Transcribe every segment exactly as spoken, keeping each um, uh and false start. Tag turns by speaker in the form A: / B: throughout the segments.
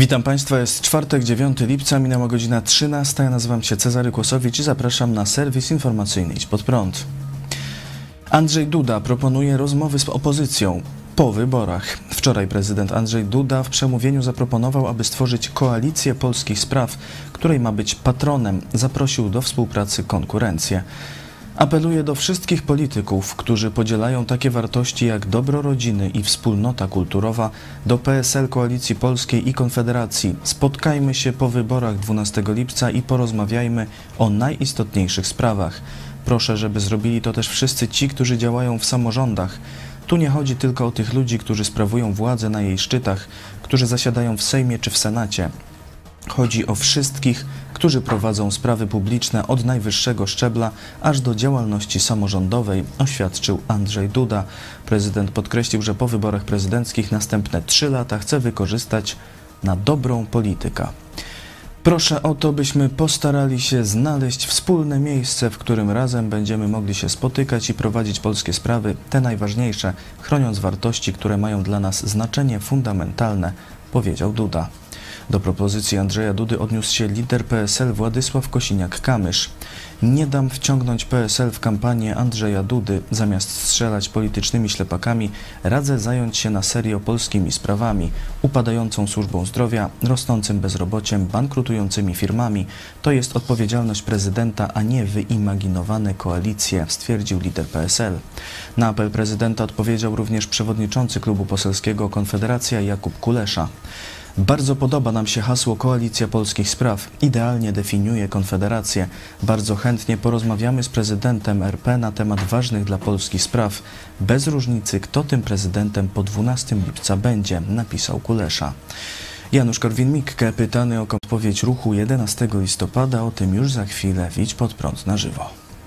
A: Witam Państwa, jest czwartek, dziewiątego lipca, minęła godzina trzynasta. Ja nazywam się Cezary Kłosowicz i zapraszam na serwis informacyjny Idź Pod Prąd. Andrzej Duda proponuje rozmowy z opozycją po wyborach. Wczoraj prezydent Andrzej Duda w przemówieniu zaproponował, aby stworzyć koalicję polskich spraw, której ma być patronem. Zaprosił do współpracy konkurencję. Apeluje do wszystkich polityków, którzy podzielają takie wartości jak dobro rodziny i wspólnota kulturowa, do P S L, Koalicji Polskiej i Konfederacji. Spotkajmy się po wyborach dwunastego lipca i porozmawiajmy o najistotniejszych sprawach. Proszę, żeby zrobili to też wszyscy ci, którzy działają w samorządach. Tu nie chodzi tylko o tych ludzi, którzy sprawują władzę na jej szczytach, którzy zasiadają w Sejmie czy w Senacie. Chodzi o wszystkich, którzy prowadzą sprawy publiczne od najwyższego szczebla aż do działalności samorządowej, oświadczył Andrzej Duda. Prezydent podkreślił, że po wyborach prezydenckich następne trzy lata chce wykorzystać na dobrą politykę. Proszę o to, byśmy postarali się znaleźć wspólne miejsce, w którym razem będziemy mogli się spotykać i prowadzić polskie sprawy, te najważniejsze, chroniąc wartości, które mają dla nas znaczenie fundamentalne, powiedział Duda. Do propozycji Andrzeja Dudy odniósł się lider P S L Władysław Kosiniak-Kamysz. Nie dam wciągnąć P S L w kampanię Andrzeja Dudy. Zamiast strzelać politycznymi ślepakami, radzę zająć się na serio polskimi sprawami, upadającą służbą zdrowia, rosnącym bezrobociem, bankrutującymi firmami. To jest odpowiedzialność prezydenta, a nie wyimaginowane koalicje, stwierdził lider P S L. Na apel prezydenta odpowiedział również przewodniczący klubu poselskiego Konfederacja Jakub Kulesza. Bardzo podoba nam się hasło Koalicja Polskich Spraw. Idealnie definiuje Konfederację. Bardzo chętnie porozmawiamy z prezydentem R P na temat ważnych dla Polski spraw. Bez różnicy, kto tym prezydentem po dwunastego lipca będzie, napisał Kulesza. Janusz Korwin-Mikke, pytany o odpowiedź ruchu jedenastego listopada, o tym już za chwilę w Idź Pod Prąd na żywo.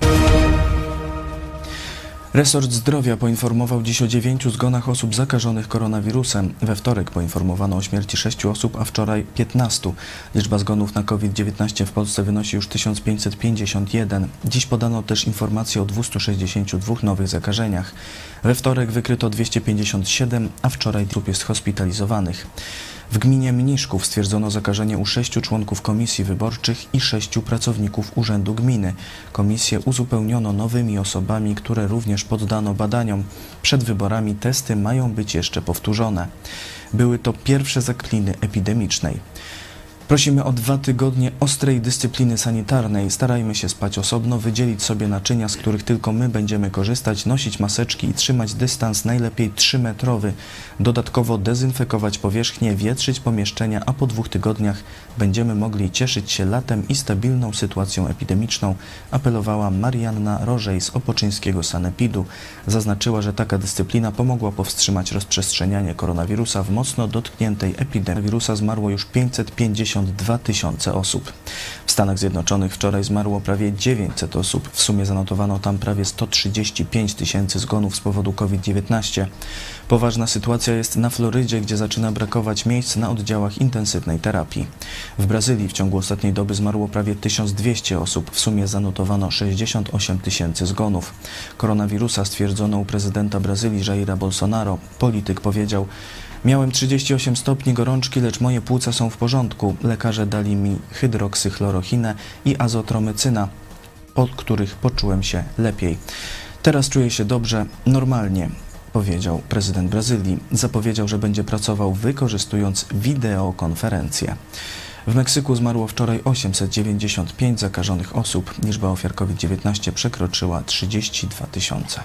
A: Resort Zdrowia poinformował dziś o dziewięciu zgonach osób zakażonych koronawirusem. We wtorek poinformowano o śmierci sześciu osób, a wczoraj piętnastu. Liczba zgonów na COVID dziewiętnaście w Polsce wynosi już tysiąc pięćset pięćdziesiąt jeden. Dziś podano też informację o dwustu sześćdziesięciu dwóch nowych zakażeniach. We wtorek wykryto dwieście pięćdziesiąt siedem, a wczoraj osób jest hospitalizowanych. W gminie Mniszków stwierdzono zakażenie u sześciu członków komisji wyborczych i sześciu pracowników urzędu gminy. Komisję uzupełniono nowymi osobami, które również poddano badaniom. Przed wyborami testy mają być jeszcze powtórzone. Były to pierwsze zakliny epidemicznej. Prosimy o dwa tygodnie ostrej dyscypliny sanitarnej. Starajmy się spać osobno, wydzielić sobie naczynia, z których tylko my będziemy korzystać, nosić maseczki i trzymać dystans najlepiej trzymetrowy. Dodatkowo dezynfekować powierzchnie, wietrzyć pomieszczenia, a po dwóch tygodniach będziemy mogli cieszyć się latem i stabilną sytuacją epidemiczną, apelowała Marianna Rożej z opoczyńskiego sanepidu. Zaznaczyła, że taka dyscyplina pomogła powstrzymać rozprzestrzenianie koronawirusa w mocno dotkniętej epidemii. Wirusa zmarło już pięćset pięćdziesiąt dwa tysiące osób. W Stanach Zjednoczonych wczoraj zmarło prawie dziewięćset osób. W sumie zanotowano tam prawie sto trzydzieści pięć tysięcy zgonów z powodu COVID dziewiętnaście. Poważna sytuacja jest na Florydzie, gdzie zaczyna brakować miejsc na oddziałach intensywnej terapii. W Brazylii w ciągu ostatniej doby zmarło prawie tysiąc dwieście osób. W sumie zanotowano sześćdziesiąt osiem tysięcy zgonów. Koronawirusa stwierdzono u prezydenta Brazylii Jaira Bolsonaro. Polityk powiedział: miałem trzydzieści osiem stopni gorączki, lecz moje płuca są w porządku. Lekarze dali mi hydroksychlorochinę i azotromycyna, od których poczułem się lepiej. Teraz czuję się dobrze, normalnie, powiedział prezydent Brazylii. Zapowiedział, że będzie pracował wykorzystując wideokonferencję. W Meksyku zmarło wczoraj osiemset dziewięćdziesiąt pięć zakażonych osób. Liczba ofiar COVID dziewiętnaście przekroczyła trzydzieści dwa tysiące.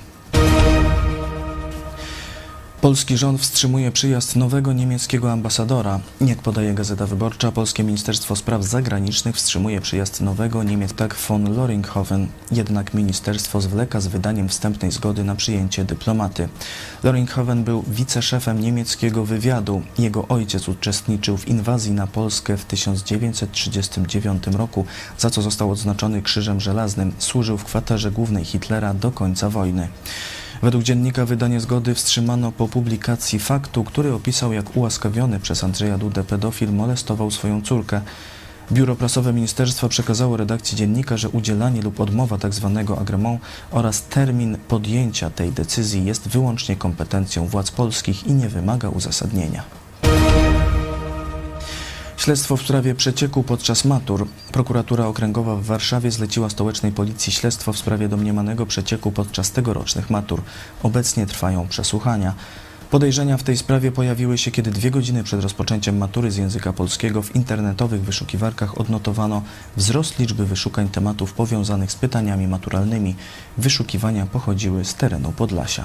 A: Polski rząd wstrzymuje przyjazd nowego niemieckiego ambasadora. Jak podaje Gazeta Wyborcza, Polskie Ministerstwo Spraw Zagranicznych wstrzymuje przyjazd nowego Niemieckiego von Loringhoven. Jednak ministerstwo zwleka z wydaniem wstępnej zgody na przyjęcie dyplomaty. Loringhoven był wiceszefem niemieckiego wywiadu. Jego ojciec uczestniczył w inwazji na Polskę w tysiąc dziewięćset trzydziestym dziewiątym roku, za co został odznaczony Krzyżem Żelaznym. Służył w kwaterze głównej Hitlera do końca wojny. Według dziennika wydanie zgody wstrzymano po publikacji faktu, który opisał, jak ułaskawiony przez Andrzeja Dudę pedofil molestował swoją córkę. Biuro Prasowe Ministerstwa przekazało redakcji dziennika, że udzielanie lub odmowa tzw. agreement oraz termin podjęcia tej decyzji jest wyłącznie kompetencją władz polskich i nie wymaga uzasadnienia. Śledztwo w sprawie przecieku podczas matur. Prokuratura Okręgowa w Warszawie zleciła stołecznej policji śledztwo w sprawie domniemanego przecieku podczas tegorocznych matur. Obecnie trwają przesłuchania. Podejrzenia w tej sprawie pojawiły się, kiedy dwie godziny przed rozpoczęciem matury z języka polskiego w internetowych wyszukiwarkach odnotowano wzrost liczby wyszukań tematów powiązanych z pytaniami maturalnymi. Wyszukiwania pochodziły z terenu Podlasia.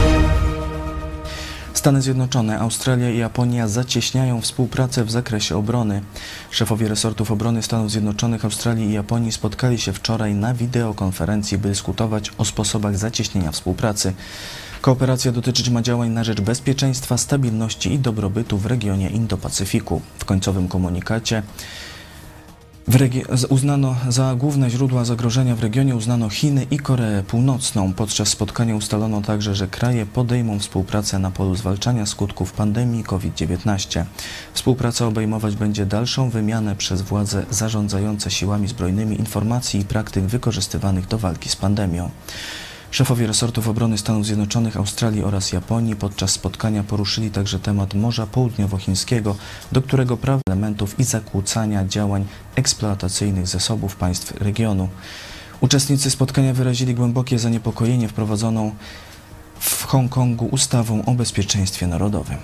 A: Stany Zjednoczone, Australia i Japonia zacieśniają współpracę w zakresie obrony. Szefowie resortów obrony Stanów Zjednoczonych, Australii i Japonii spotkali się wczoraj na wideokonferencji, by dyskutować o sposobach zacieśnienia współpracy. Kooperacja dotyczyć ma działań na rzecz bezpieczeństwa, stabilności i dobrobytu w regionie Indo-Pacyfiku. W końcowym komunikacie w regi- uznano za główne źródła zagrożenia w regionie uznano Chiny i Koreę Północną. Podczas spotkania ustalono także, że kraje podejmą współpracę na polu zwalczania skutków pandemii COVID dziewiętnaście. Współpraca obejmować będzie dalszą wymianę przez władze zarządzające siłami zbrojnymi informacji i praktyk wykorzystywanych do walki z pandemią. Szefowie resortów obrony Stanów Zjednoczonych, Australii oraz Japonii podczas spotkania poruszyli także temat Morza Południowochińskiego, do którego prawa elementów i zakłócania działań eksploatacyjnych zasobów państw regionu. Uczestnicy spotkania wyrazili głębokie zaniepokojenie wprowadzoną w Hongkongu ustawą o bezpieczeństwie narodowym.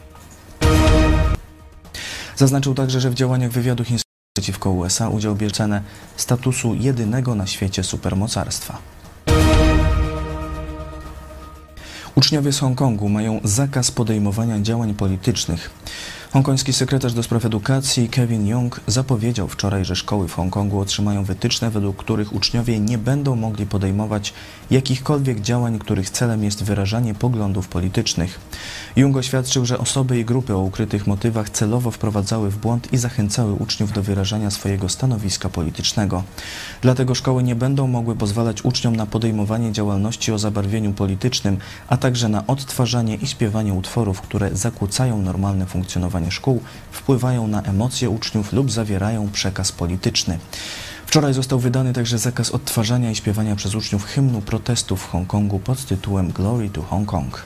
A: Zaznaczył także, że w działaniach wywiadu chińskiego przeciwko U S A udział bierze cenę statusu jedynego na świecie supermocarstwa. Uczniowie z Hongkongu mają zakaz podejmowania działań politycznych. Hongkoński sekretarz do spraw edukacji Kevin Young zapowiedział wczoraj, że szkoły w Hongkongu otrzymają wytyczne, według których uczniowie nie będą mogli podejmować jakichkolwiek działań, których celem jest wyrażanie poglądów politycznych. Young oświadczył, że osoby i grupy o ukrytych motywach celowo wprowadzały w błąd i zachęcały uczniów do wyrażania swojego stanowiska politycznego. Dlatego szkoły nie będą mogły pozwalać uczniom na podejmowanie działalności o zabarwieniu politycznym, a także na odtwarzanie i śpiewanie utworów, które zakłócają normalne funkcjonowanie szkół, wpływają na emocje uczniów lub zawierają przekaz polityczny. Wczoraj został wydany także zakaz odtwarzania i śpiewania przez uczniów hymnu protestu w Hongkongu pod tytułem Glory to Hong Kong.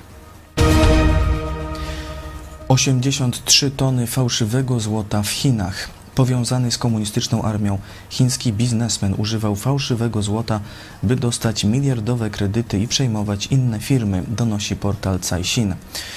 A: osiemdziesiąt trzy tony fałszywego złota w Chinach. Powiązany z komunistyczną armią chiński biznesmen używał fałszywego złota, by dostać miliardowe kredyty i przejmować inne firmy, donosi portal Caixin.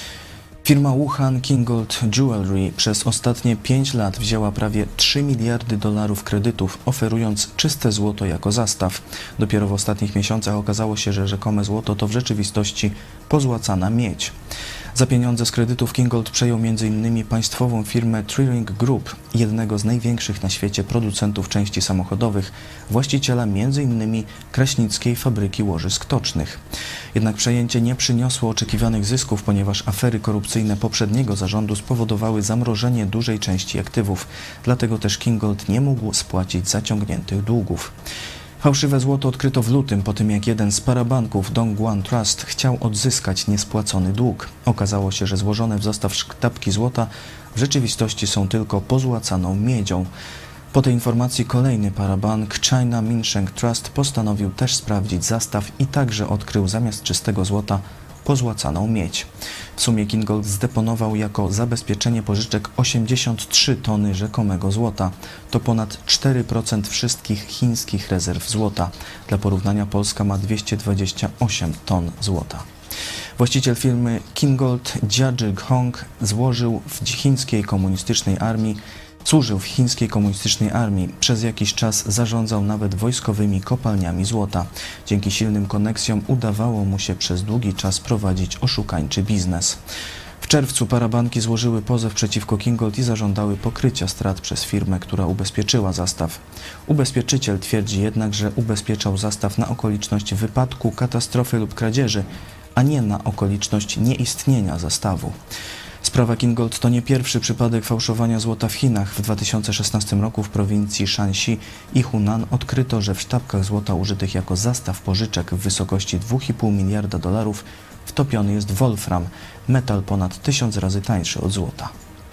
A: Firma Wuhan Kingold Jewelry przez ostatnie pięć lat wzięła prawie trzy miliardy dolarów kredytów, oferując czyste złoto jako zastaw. Dopiero w ostatnich miesiącach okazało się, że rzekome złoto to w rzeczywistości pozłacana miedź. Za pieniądze z kredytów Kingold przejął między innymi państwową firmę Trilink Group, jednego z największych na świecie producentów części samochodowych, właściciela między innymi kraśnickiej fabryki łożysk tocznych. Jednak przejęcie nie przyniosło oczekiwanych zysków, ponieważ afery korupcyjne poprzedniego zarządu spowodowały zamrożenie dużej części aktywów, dlatego też Kingold nie mógł spłacić zaciągniętych długów. Fałszywe złoto odkryto w lutym po tym, jak jeden z parabanków Dongguan Trust chciał odzyskać niespłacony dług. Okazało się, że złożone w zastaw sztabki złota w rzeczywistości są tylko pozłacaną miedzią. Po tej informacji kolejny parabank China Minsheng Trust postanowił też sprawdzić zastaw i także odkrył zamiast czystego złota pozłacaną miedź. W sumie Kingold zdeponował jako zabezpieczenie pożyczek osiemdziesiąt trzy tony rzekomego złota. To ponad cztery procent wszystkich chińskich rezerw złota. Dla porównania Polska ma dwieście dwadzieścia osiem ton złota. Właściciel firmy Kingold Jiazhi Hong złożył w chińskiej komunistycznej armii Służył w chińskiej komunistycznej armii. Przez jakiś czas zarządzał nawet wojskowymi kopalniami złota. Dzięki silnym koneksjom udawało mu się przez długi czas prowadzić oszukańczy biznes. W czerwcu parabanki złożyły pozew przeciwko Kingold i zażądały pokrycia strat przez firmę, która ubezpieczyła zastaw. Ubezpieczyciel twierdzi jednak, że ubezpieczał zastaw na okoliczność wypadku, katastrofy lub kradzieży, a nie na okoliczność nieistnienia zastawu. Sprawa Kingold to nie pierwszy przypadek fałszowania złota w Chinach. W dwa tysiące szesnastym roku w prowincji Shanxi i Hunan odkryto, że w sztabkach złota użytych jako zastaw pożyczek w wysokości dwa i pół miliarda dolarów wtopiony jest wolfram, metal ponad tysiąc razy tańszy od złota.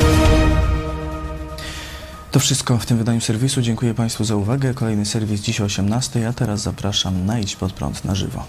A: To wszystko w tym wydaniu serwisu. Dziękuję Państwu za uwagę. Kolejny serwis dziś o osiemnastej, a teraz zapraszam na Idź Pod Prąd na żywo.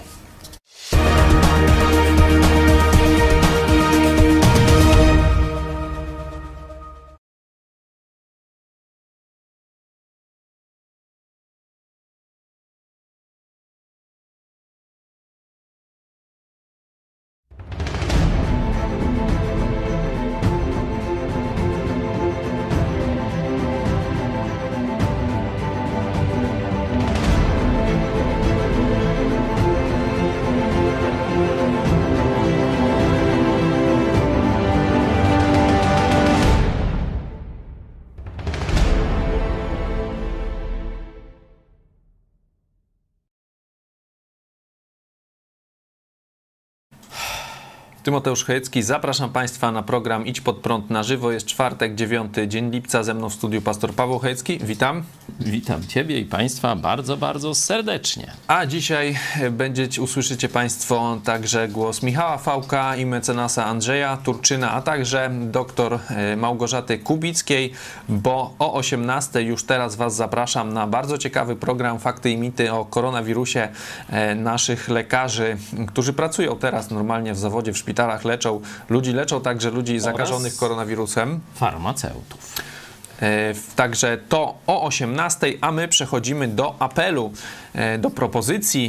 B: Tymoteusz Chojecki, zapraszam Państwa na program Idź Pod Prąd na żywo. Jest czwartek, dziewiąty dzień lipca, ze mną w studiu pastor Paweł Chojecki. Witam.
C: Witam Ciebie i Państwa bardzo, bardzo serdecznie.
B: A dzisiaj będziecie, usłyszycie Państwo także głos Michała Fałka i mecenasa Andrzeja Turczyna, a także doktor Małgorzaty Kubickiej, bo o osiemnastej już teraz Was zapraszam na bardzo ciekawy program Fakty i Mity o koronawirusie naszych lekarzy, którzy pracują teraz normalnie w zawodzie w szpitalach. Leczą ludzi, leczą także ludzi zakażonych koronawirusem.
C: Farmaceutów.
B: Także to o osiemnastej, a my przechodzimy do apelu, do propozycji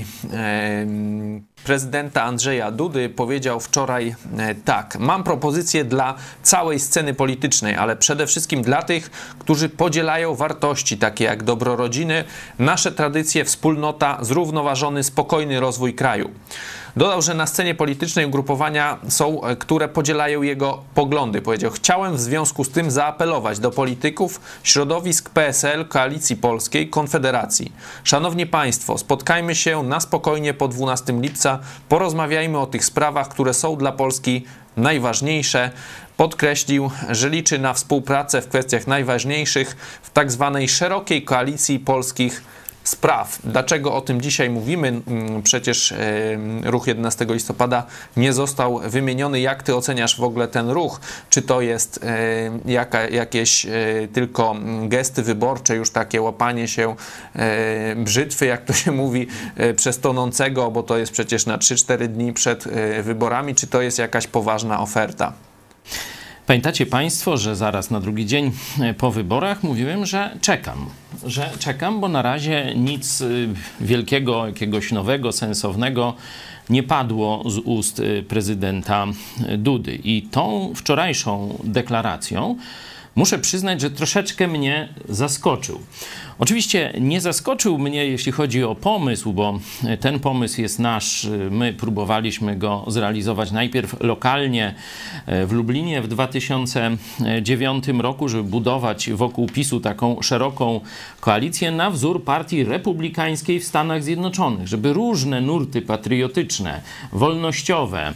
B: prezydenta Andrzeja Dudy. Powiedział wczoraj tak: mam propozycję dla całej sceny politycznej, ale przede wszystkim dla tych, którzy podzielają wartości takie jak dobro rodziny, nasze tradycje, wspólnota, zrównoważony, spokojny rozwój kraju. Dodał, że na scenie politycznej ugrupowania są, które podzielają jego poglądy. Powiedział: chciałem w związku z tym zaapelować do polityków, środowisk P S L, Koalicji Polskiej, Konfederacji. Szanowni Państwo, spotkajmy się na spokojnie po dwunastego lipca, porozmawiajmy o tych sprawach, które są dla Polski najważniejsze. Podkreślił, że liczy na współpracę w kwestiach najważniejszych w tak zwanej szerokiej koalicji polskich spraw. Dlaczego o tym dzisiaj mówimy? Przecież ruch jedenastego listopada nie został wymieniony. Jak ty oceniasz w ogóle ten ruch? Czy to jest jaka, jakieś tylko gesty wyborcze, już takie łapanie się brzytwy, jak to się mówi, przez tonącego, bo to jest przecież na trzy cztery dni przed wyborami, czy to jest jakaś poważna oferta?
C: Pamiętacie Państwo, że zaraz na drugi dzień po wyborach mówiłem, że czekam, że czekam, bo na razie nic wielkiego, jakiegoś nowego, sensownego nie padło z ust prezydenta Dudy. I tą wczorajszą deklaracją muszę przyznać, że troszeczkę mnie zaskoczył. Oczywiście nie zaskoczył mnie, jeśli chodzi o pomysł, bo ten pomysł jest nasz. My próbowaliśmy go zrealizować najpierw lokalnie w Lublinie w dwa tysiące dziewiątym roku, żeby budować wokół PiSu taką szeroką koalicję na wzór partii republikańskiej w Stanach Zjednoczonych, żeby różne nurty patriotyczne, wolnościowe,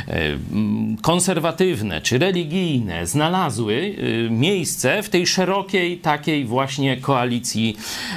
C: konserwatywne czy religijne znalazły miejsce w tej szerokiej takiej właśnie koalicji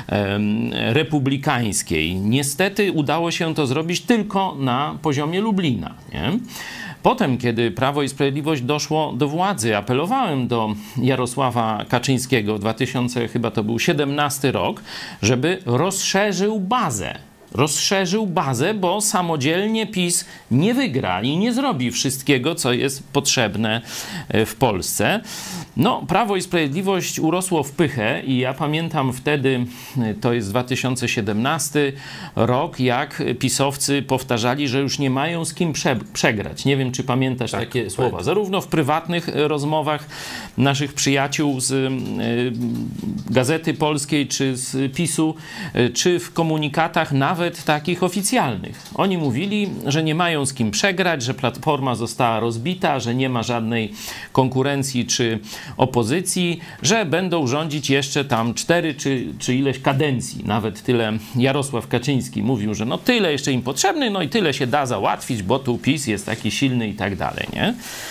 C: republikańskiej. Niestety udało się to zrobić tylko na poziomie Lublina, nie? Potem, kiedy Prawo i Sprawiedliwość doszło do władzy, apelowałem do Jarosława Kaczyńskiego w dwa tysiące, chyba to był siedemnasty rok, żeby rozszerzył bazę. Rozszerzył bazę, bo samodzielnie PiS nie wygra i nie zrobi wszystkiego, co jest potrzebne w Polsce. No, Prawo i Sprawiedliwość urosło w pychę i ja pamiętam wtedy, to jest dwa tysiące siedemnasty rok, jak pisowcy powtarzali, że już nie mają z kim prze przegrać. Nie wiem, czy pamiętasz tak, takie słowa. Pamiętam. Zarówno w prywatnych rozmowach naszych przyjaciół z y, Gazety Polskiej, czy z PiSu, y, czy w komunikatach nawet takich oficjalnych. Oni mówili, że nie mają z kim przegrać, że Platforma została rozbita, że nie ma żadnej konkurencji czy opozycji, że będą rządzić jeszcze tam cztery czy, czy ileś kadencji. Nawet tyle Jarosław Kaczyński mówił, że no tyle jeszcze im potrzebny, no i tyle się da załatwić, bo tu PiS jest taki silny i tak dalej, nie?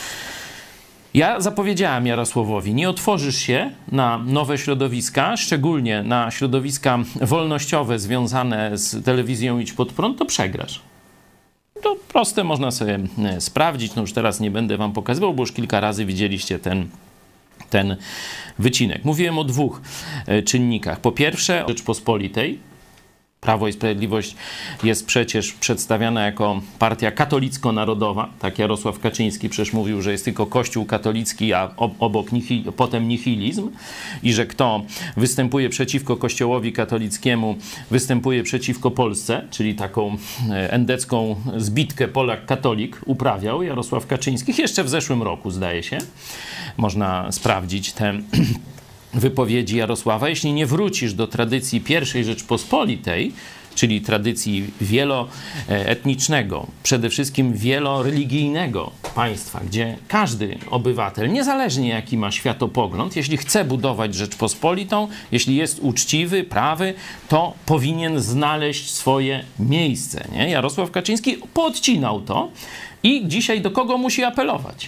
C: Ja zapowiedziałem Jarosławowi, nie otworzysz się na nowe środowiska, szczególnie na środowiska wolnościowe związane z telewizją Idź Pod Prąd, to przegrasz. To proste, można sobie sprawdzić. No już teraz nie będę wam pokazywał, bo już kilka razy widzieliście ten, ten wycinek. Mówiłem o dwóch czynnikach. Po pierwsze, Rzeczpospolitej. Prawo i Sprawiedliwość jest przecież przedstawiana jako partia katolicko-narodowa. Tak Jarosław Kaczyński przecież mówił, że jest tylko Kościół katolicki, a obok nihil, potem nihilizm. I że kto występuje przeciwko Kościołowi katolickiemu, występuje przeciwko Polsce, czyli taką endecką zbitkę Polak-katolik uprawiał Jarosław Kaczyński. Jeszcze w zeszłym roku, zdaje się. Można sprawdzić te wypowiedzi Jarosława. Jeśli nie wrócisz do tradycji pierwszej Rzeczpospolitej, czyli tradycji wieloetnicznego, przede wszystkim wieloreligijnego państwa, gdzie każdy obywatel, niezależnie jaki ma światopogląd, jeśli chce budować Rzeczpospolitą, jeśli jest uczciwy, prawy, to powinien znaleźć swoje miejsce, nie? Jarosław Kaczyński podcinał to I dzisiaj do kogo musi apelować?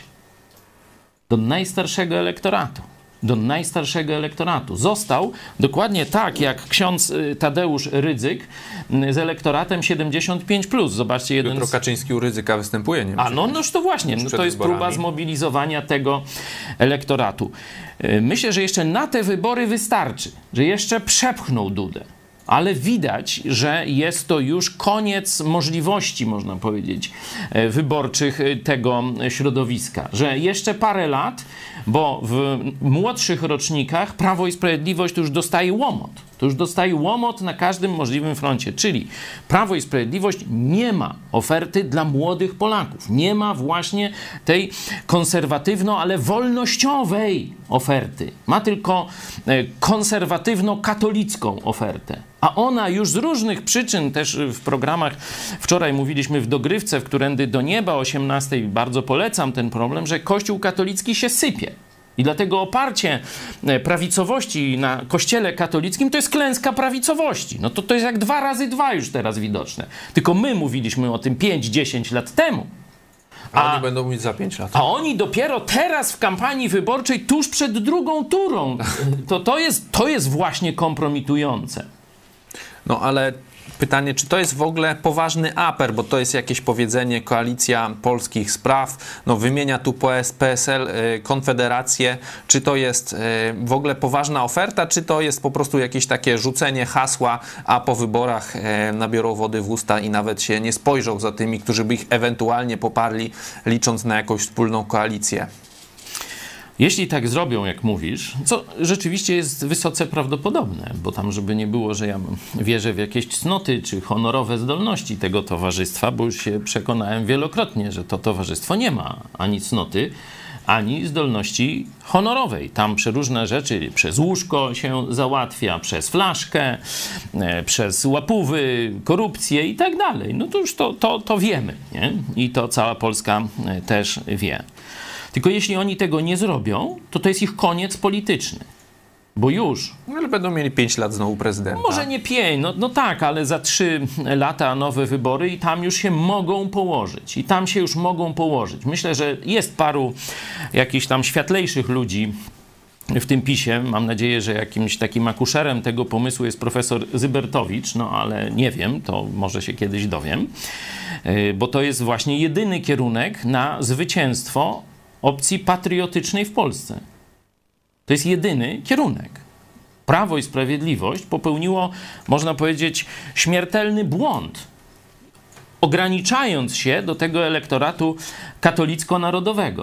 C: Do najstarszego elektoratu. Do najstarszego elektoratu. Został dokładnie tak, jak ksiądz Tadeusz Rydzyk z elektoratem siedemdziesiąt pięć plus. Zobaczcie, jeden
B: Jutro
C: z...
B: Kaczyński u Rydzyka występuje, nie wiem.
C: A no, noż to właśnie, no to jest
B: wyborami.
C: próba zmobilizowania tego elektoratu. Myślę, że jeszcze na te wybory wystarczy, że jeszcze przepchną Dudę. Ale widać, że jest to już koniec możliwości, można powiedzieć, wyborczych tego środowiska. Że jeszcze parę lat, bo w młodszych rocznikach Prawo i Sprawiedliwość to już dostaje łomot. To już dostaje łomot na każdym możliwym froncie. Czyli Prawo i Sprawiedliwość nie ma oferty dla młodych Polaków. Nie ma właśnie tej konserwatywno, ale wolnościowej oferty. Ma tylko konserwatywno-katolicką ofertę. A ona już z różnych przyczyn, też w programach wczoraj mówiliśmy w dogrywce, w Którędy do Nieba osiemnastej, bardzo polecam ten problem, że Kościół katolicki się sypie. I dlatego oparcie prawicowości na Kościele katolickim to jest klęska prawicowości. No to to jest jak dwa razy dwa już teraz widoczne. Tylko my mówiliśmy o tym pięć dziesięć lat temu.
B: A,
C: A
B: oni będą mówić za pięć lat.
C: A oni dopiero teraz w kampanii wyborczej, tuż przed drugą turą. To, to, jest, to jest właśnie kompromitujące.
B: No ale pytanie, czy to jest w ogóle poważny apel, bo to jest jakieś powiedzenie Koalicja Polskich Spraw, no wymienia tu P S L, y, Konfederację, czy to jest y, w ogóle poważna oferta, czy to jest po prostu jakieś takie rzucenie hasła, a po wyborach y, nabiorą wody w usta i nawet się nie spojrzą za tymi, którzy by ich ewentualnie poparli, licząc na jakąś wspólną koalicję.
C: Jeśli tak zrobią, jak mówisz, co rzeczywiście jest wysoce prawdopodobne, bo tam, żeby nie było, że ja wierzę w jakieś cnoty czy honorowe zdolności tego towarzystwa, bo już się przekonałem wielokrotnie, że to towarzystwo nie ma ani cnoty, ani zdolności honorowej. Tam przeróżne rzeczy przez łóżko się załatwia, przez flaszkę, e, przez łapówy, korupcję i tak dalej. No to już to, to, to wiemy, nie? I to cała Polska też wie. Tylko jeśli oni tego nie zrobią, to to jest ich koniec polityczny. Bo już...
B: No ale będą mieli pięć lat znowu prezydenta.
C: Może nie pięć, no, no tak, ale za trzy lata nowe wybory i tam już się mogą położyć. I tam się już mogą położyć. Myślę, że jest paru jakichś tam światlejszych ludzi w tym PiSie. Mam nadzieję, że jakimś takim akuszerem tego pomysłu jest profesor Zybertowicz, no ale nie wiem, to może się kiedyś dowiem. Bo to jest właśnie jedyny kierunek na zwycięstwo opcji patriotycznej w Polsce. To jest jedyny kierunek. Prawo i Sprawiedliwość popełniło, można powiedzieć, śmiertelny błąd, ograniczając się do tego elektoratu katolicko-narodowego.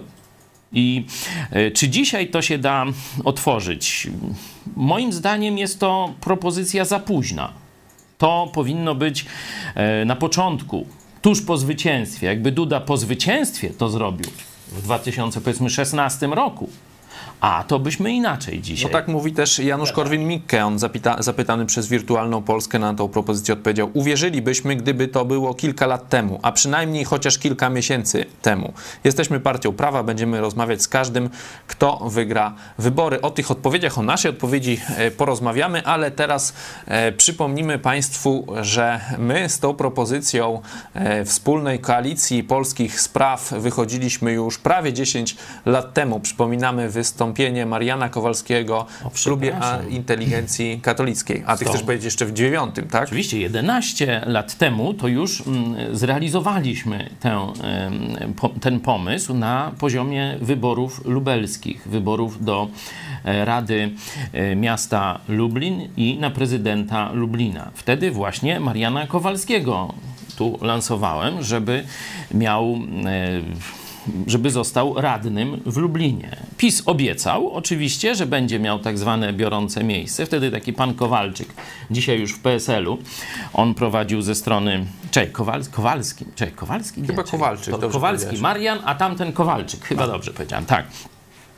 C: I y, czy dzisiaj to się da otworzyć? Moim zdaniem jest to propozycja za późna. To powinno być y, na początku, tuż po zwycięstwie. Jakby Duda po zwycięstwie to zrobił w dwa tysiące szesnastym roku, a to byśmy inaczej dzisiaj.
B: No tak mówi też Janusz Korwin-Mikke. On zapyta, zapytany przez Wirtualną Polskę na tą propozycję odpowiedział: uwierzylibyśmy, gdyby to było kilka lat temu, a przynajmniej chociaż kilka miesięcy temu. Jesteśmy partią prawa, będziemy rozmawiać z każdym, kto wygra wybory. O tych odpowiedziach, o naszej odpowiedzi porozmawiamy, ale teraz e, przypomnimy Państwu, że my z tą propozycją e, wspólnej koalicji polskich spraw wychodziliśmy już prawie dziesięć lat temu. Przypominamy wystąpienie Mariana Kowalskiego
C: O,
B: w klubie inteligencji katolickiej. A ty
C: Stą.
B: chcesz powiedzieć jeszcze w dziewiątym, tak?
C: Oczywiście, jedenaście lat temu to już mm, zrealizowaliśmy tę, y, po, ten pomysł na poziomie wyborów lubelskich, wyborów do y, Rady y, Miasta Lublin i na prezydenta Lublina. Wtedy właśnie Mariana Kowalskiego tu lansowałem, żeby miał... Y, żeby został radnym w Lublinie. PiS obiecał oczywiście, że będzie miał tak zwane biorące miejsce. Wtedy taki pan Kowalczyk, dzisiaj już w P S L u, on prowadził ze strony... Czekaj, Kowal, Kowalski. Czekaj, Kowalski? Nie,
B: Chyba
C: czekaj,
B: Kowalczyk,
C: to
B: dobrze
C: Kowalski,
B: powiedziałeś.
C: Marian, a tamten Kowalczyk. Chyba dobrze powiedziałem, tak.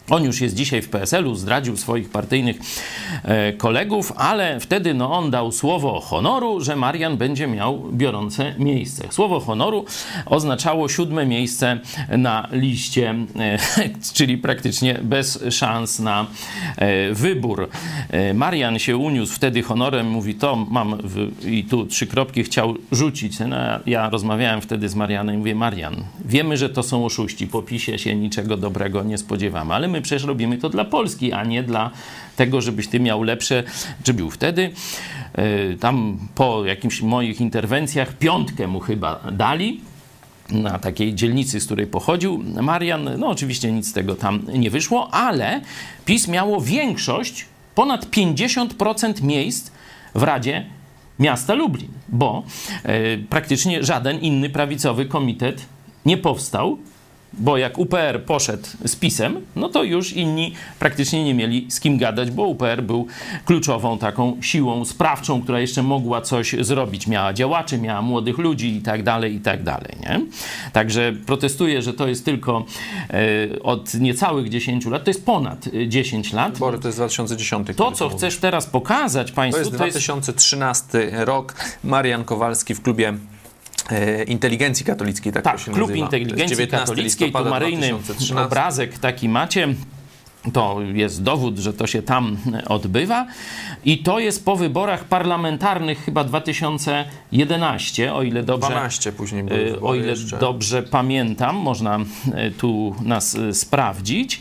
C: On już jest dzisiaj w P S L u, zdradził swoich partyjnych e, kolegów, ale wtedy no, on dał słowo honoru, że Marian będzie miał biorące miejsce. Słowo honoru oznaczało siódme miejsce na liście, e, czyli praktycznie bez szans na e, wybór. E, Marian się uniósł wtedy honorem, mówi to mam w, i tu trzy kropki chciał rzucić. No, ja rozmawiałem wtedy z Marianem i mówię, Marian, wiemy, że to są oszuści, po PiSie się niczego dobrego nie spodziewamy, ale my przecież robimy to dla Polski, a nie dla tego, żebyś ty miał lepsze, czy był wtedy. Yy, tam po jakimś moich interwencjach piątkę mu chyba dali na takiej dzielnicy, z której pochodził Marian. No oczywiście nic z tego tam nie wyszło, ale PiS miało większość, ponad pięćdziesiąt procent miejsc w Radzie Miasta Lublin, bo yy, praktycznie żaden inny prawicowy komitet nie powstał, bo jak U P R poszedł z PiS-em, no to już inni praktycznie nie mieli z kim gadać, bo U P R był kluczową taką siłą sprawczą, która jeszcze mogła coś zrobić. Miała działaczy, miała młodych ludzi i tak dalej, i tak dalej, nie? Także protestuję, że to jest tylko e, od niecałych dziesięciu lat, to jest ponad dziesięć lat.
B: Wybory to jest dwa tysiące dziesiąty.
C: To, co chcesz teraz pokazać Państwu,
B: to jest dwa tysiące trzynasty rok. Marian Kowalski w klubie Inteligencji Katolickiej, tak,
C: tak
B: to się
C: Klub
B: nazywa.
C: Inteligencji Katolickiej, tu maryjny obrazek taki macie. To jest dowód, że to się tam odbywa. I to jest po wyborach parlamentarnych chyba dwa tysiące jedenasty, o ile dobrze,
B: dwanaście później były wybory
C: o ile
B: jeszcze.
C: dobrze pamiętam, można tu nas sprawdzić.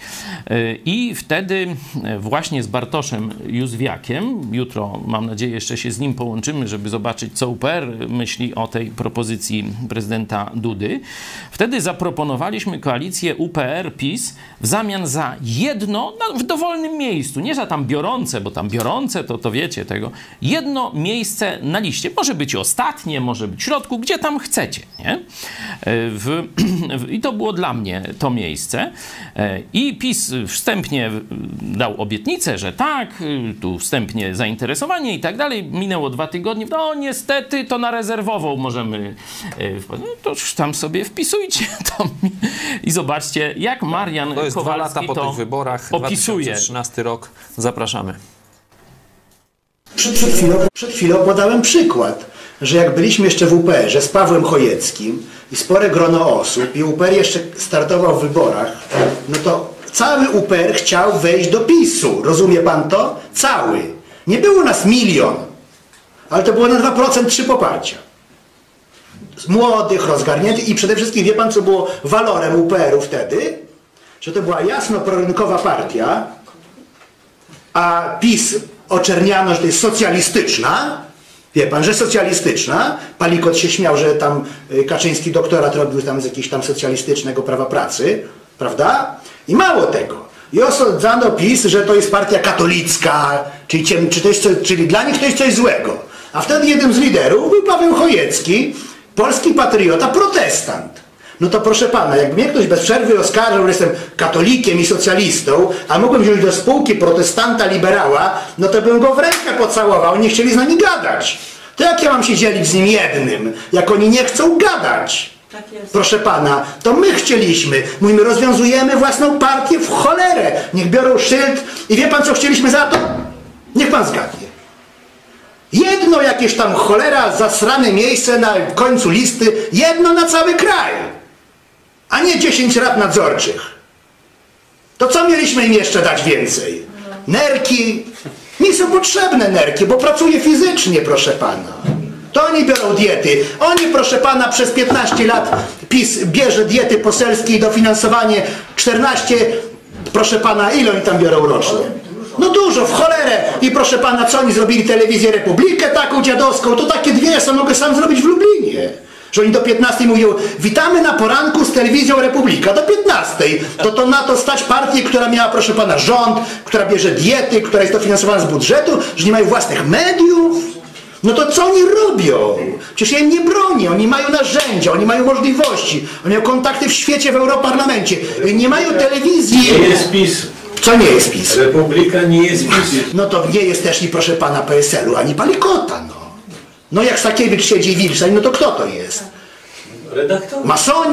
C: I wtedy właśnie z Bartoszem Józwiakiem, jutro mam nadzieję jeszcze się z nim połączymy, żeby zobaczyć, co U P R myśli o tej propozycji prezydenta Dudy. Wtedy zaproponowaliśmy koalicję U P R PiS w zamian za jedno no, w dowolnym miejscu, nie za tam biorące, bo tam biorące to, to wiecie tego, jedno miejsce na liście. Może być ostatnie, może być w środku, gdzie tam chcecie, nie? W, w, I to było dla mnie to miejsce. I PiS wstępnie dał obietnicę, że tak, tu wstępnie zainteresowanie i tak dalej. Minęło dwa tygodnie. No niestety to na rezerwową możemy... No to już tam sobie wpisujcie to i zobaczcie, jak Marian
B: to jest
C: Kowalski
B: dwa lata po
C: to
B: tych wyborach,
C: opisuje.
B: dwa tysiące trzynasty rok. Zapraszamy.
D: Przed, przed, chwilą, przed chwilą podałem przykład, że jak byliśmy jeszcze w U P R-ze z Pawłem Chojeckim i spore grono osób i U P R jeszcze startował w wyborach, no to cały U P R chciał wejść do PiS-u. Rozumie pan to? Cały. Nie było nas milion, ale to było na dwa procent trzy poparcia. Z młodych, rozgarniętych i przede wszystkim wie pan, co było walorem U P R-u wtedy? Że to była jasno prorynkowa partia, a PiS oczerniano, że to jest socjalistyczna. Wie pan, że socjalistyczna. Palikot się śmiał, że tam Kaczyński doktorat robił tam z jakiegoś tam socjalistycznego prawa pracy, prawda? I mało tego. I osądzano PiS, że to jest partia katolicka, czyli, czy to jest coś, czyli dla nich to jest coś złego. A wtedy jednym z liderów był Paweł Chojecki, polski patriota, protestant. No to proszę pana, jak mnie ktoś bez przerwy oskarżał, że jestem katolikiem i socjalistą, a mógłbym wziąć do spółki protestanta liberała, no to bym go w rękę pocałował, nie chcieli z nami gadać. To jak ja mam się dzielić z nim jednym, jak oni nie chcą gadać?
E: Tak jest.
D: Proszę pana, to my chcieliśmy. Mówimy, rozwiązujemy własną partię w cholerę. Niech biorą szyld i wie pan, co chcieliśmy za to? Niech pan zgadnie. Jedno jakieś tam cholera zasrane miejsce na końcu listy, jedno na cały kraj, a nie dziesięć rad nadzorczych. To co mieliśmy im jeszcze dać więcej? Nerki? Mi są potrzebne nerki, bo pracuję fizycznie, proszę pana. To oni biorą diety. Oni, proszę pana, przez piętnaście lat PiS bierze diety poselskie i dofinansowanie czternaście, proszę pana, ile oni tam biorą rocznie? No dużo, w cholerę. I proszę pana, co oni zrobili? Telewizję Republikę taką dziadowską, to takie dwie, co mogę sam zrobić w Lublinie. Że oni do piętnastej mówią, witamy na poranku z telewizją Republika. Do piętnastej. To to na to stać partię, która miała, proszę pana, rząd, która bierze diety, która jest dofinansowana z budżetu, że nie mają własnych mediów. No to co oni robią? Przecież ja im nie bronię, oni mają narzędzia, oni mają możliwości, oni mają kontakty w świecie, w Europarlamencie. Nie mają telewizji.
F: Nie jest PiS.
D: Co nie jest PiS?
F: Republika nie jest PiS.
D: No to nie jest też i proszę pana P S L u, ani Palikota, no. No jak Stakiewicz siedzi w Wilczej, no to kto to jest?
F: Redaktor.
D: Masoni?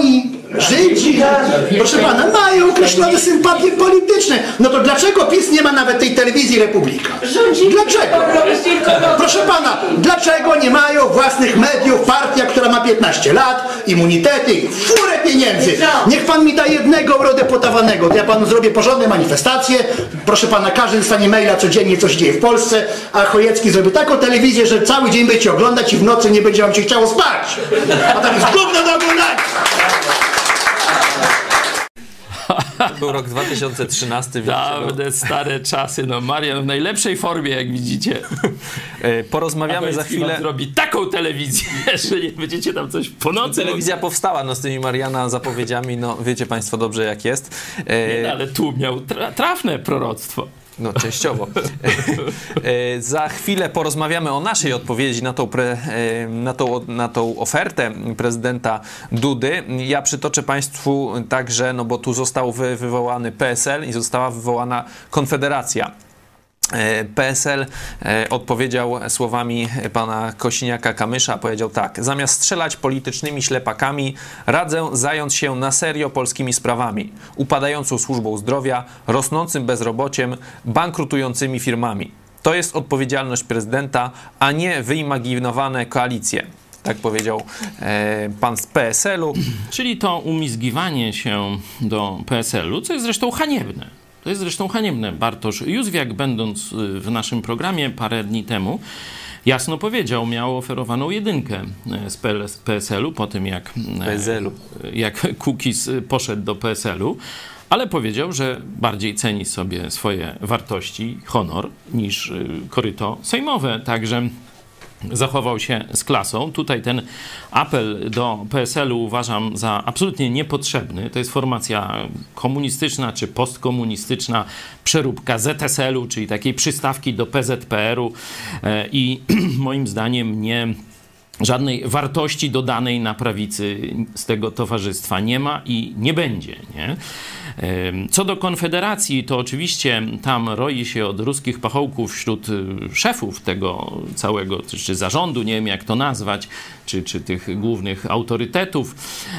D: Żydzi, proszę pana, mają określone sympatie polityczne. No to dlaczego PiS nie ma nawet tej telewizji Republika? Dlaczego? Proszę pana, dlaczego nie mają własnych mediów partia, która ma piętnaście lat, immunitety i furę pieniędzy? Niech pan mi da jednego eurodeputowanego, to ja panu zrobię porządne manifestacje. Proszę pana, każdy dostanie maila codziennie, co się dzieje w Polsce, a Chojecki zrobi taką telewizję, że cały dzień będziecie oglądać i w nocy nie będzie wam się chciało spać. A tam jest gówno do oglądania.
B: To był rok dwa tysiące trzynasty.
C: Dawne, stare czasy. No Marian w najlepszej formie, jak widzicie.
B: Porozmawiamy za chwilę.
C: Zrobi taką telewizję, że nie będziecie tam coś po nocy.
B: Telewizja powstała no, z tymi Mariana zapowiedziami. No wiecie państwo dobrze, jak jest.
C: Nie, no, ale tu miał tra trafne proroctwo.
B: No, częściowo. e, za chwilę porozmawiamy o naszej odpowiedzi na tą, pre, e, na, tą, na tą ofertę prezydenta Dudy. Ja przytoczę państwu także, no bo tu został wy, wywołany P S L i została wywołana Konfederacja. P S L odpowiedział słowami pana Kosiniaka-Kamysza, powiedział tak: zamiast strzelać politycznymi ślepakami, radzę zająć się na serio polskimi sprawami, upadającą służbą zdrowia, rosnącym bezrobociem, bankrutującymi firmami. To jest odpowiedzialność prezydenta, a nie wyimaginowane koalicje. Tak powiedział e, pan z P S L-u.
C: Czyli to umizgiwanie się do P S L-u, co jest zresztą haniebne. To jest zresztą haniebne. Bartosz Józwiak, będąc w naszym programie parę dni temu, jasno powiedział, miał oferowaną jedynkę z P S L-u po tym, jak,
B: P S L-u.
C: jak Kukiz poszedł do P S L-u, ale powiedział, że bardziej ceni sobie swoje wartości, honor, niż koryto sejmowe. Także zachował się z klasą. Tutaj ten apel do P S L-u uważam za absolutnie niepotrzebny. To jest formacja komunistyczna czy postkomunistyczna, przeróbka Z S L-u, czyli takiej przystawki do P Z P R-u i moim zdaniem nie żadnej wartości dodanej na prawicy z tego towarzystwa nie ma i nie będzie, nie? Co do Konfederacji, to oczywiście tam roi się od ruskich pachołków wśród szefów tego całego, czy zarządu, nie wiem jak to nazwać, czy, czy tych głównych autorytetów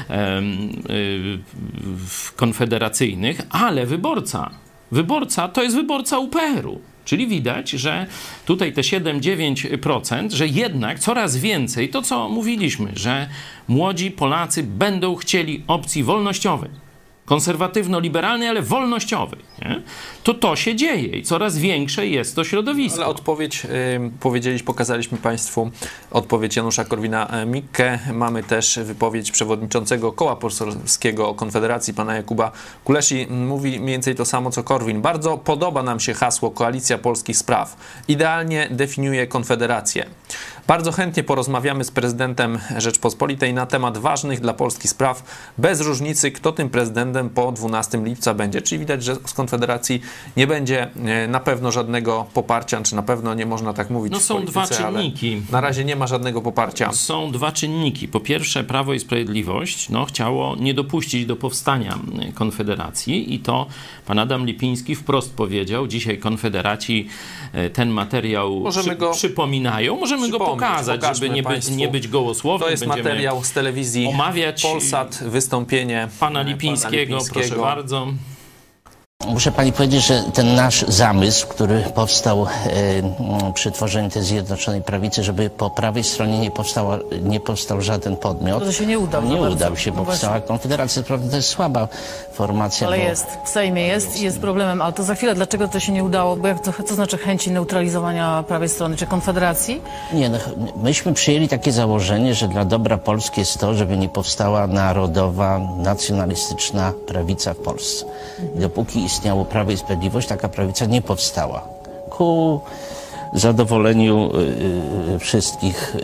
C: konfederacyjnych, ale wyborca, wyborca to jest wyborca U P R-u. Czyli widać, że tutaj te siedem do dziewięciu procent, że jednak coraz więcej, to co mówiliśmy, że młodzi Polacy będą chcieli opcji wolnościowej, konserwatywno-liberalnej, ale wolnościowej, nie? To to się dzieje i coraz większe jest to środowisko.
B: Ale odpowiedź, y, powiedzieliśmy, pokazaliśmy państwu odpowiedź Janusza Korwina-Mikke. Mamy też wypowiedź przewodniczącego Koła Poselskiego Konfederacji, pana Jakuba Kulesi. Mówi mniej więcej to samo, co Korwin. Bardzo podoba nam się hasło Koalicja Polskich Spraw. Idealnie definiuje Konfederację. Bardzo chętnie porozmawiamy z prezydentem Rzeczpospolitej na temat ważnych dla Polski spraw, bez różnicy, kto tym prezydentem po dwunastego lipca będzie. Czyli widać, że z Konfederacji nie będzie na pewno żadnego poparcia, czy na pewno nie można tak mówić.
C: No są
B: w polityce,
C: dwa czynniki.
B: Na razie nie ma żadnego poparcia.
C: Są dwa czynniki. Po pierwsze, Prawo i Sprawiedliwość no, chciało nie dopuścić do powstania Konfederacji i to pan Adam Lipiński wprost powiedział. Dzisiaj Konfederaci ten materiał przy,
B: go
C: przypominają. Możemy go pokazać, żeby nie być, nie być gołosłownym.
B: To jest
C: Będziemy
B: materiał z telewizji
C: omawiać
B: Polsat, wystąpienie
C: pana Lipińskiego, pana Lipińskiego. Proszę bardzo.
E: Muszę pani powiedzieć, że ten nasz zamysł, który powstał e, przy tworzeniu tej Zjednoczonej Prawicy, żeby po prawej stronie nie, powstała, nie powstał żaden podmiot.
G: To się nie udał.
E: Nie
G: udał
E: bardzo. się, bo
G: no
E: powstała Konfederacja. Prawda, to jest słaba formacja.
G: Ale
E: bo...
G: jest, w Sejmie jest i jest problemem. Ale to za chwilę, dlaczego to się nie udało? Bo jak to, co znaczy chęci neutralizowania prawej strony, czy Konfederacji?
E: Nie, no, myśmy przyjęli takie założenie, że dla dobra Polski jest to, żeby nie powstała narodowa, nacjonalistyczna prawica w Polsce. I dopóki istniało Prawo i Sprawiedliwość, taka prawica nie powstała. Ku zadowoleniu y, y, wszystkich y,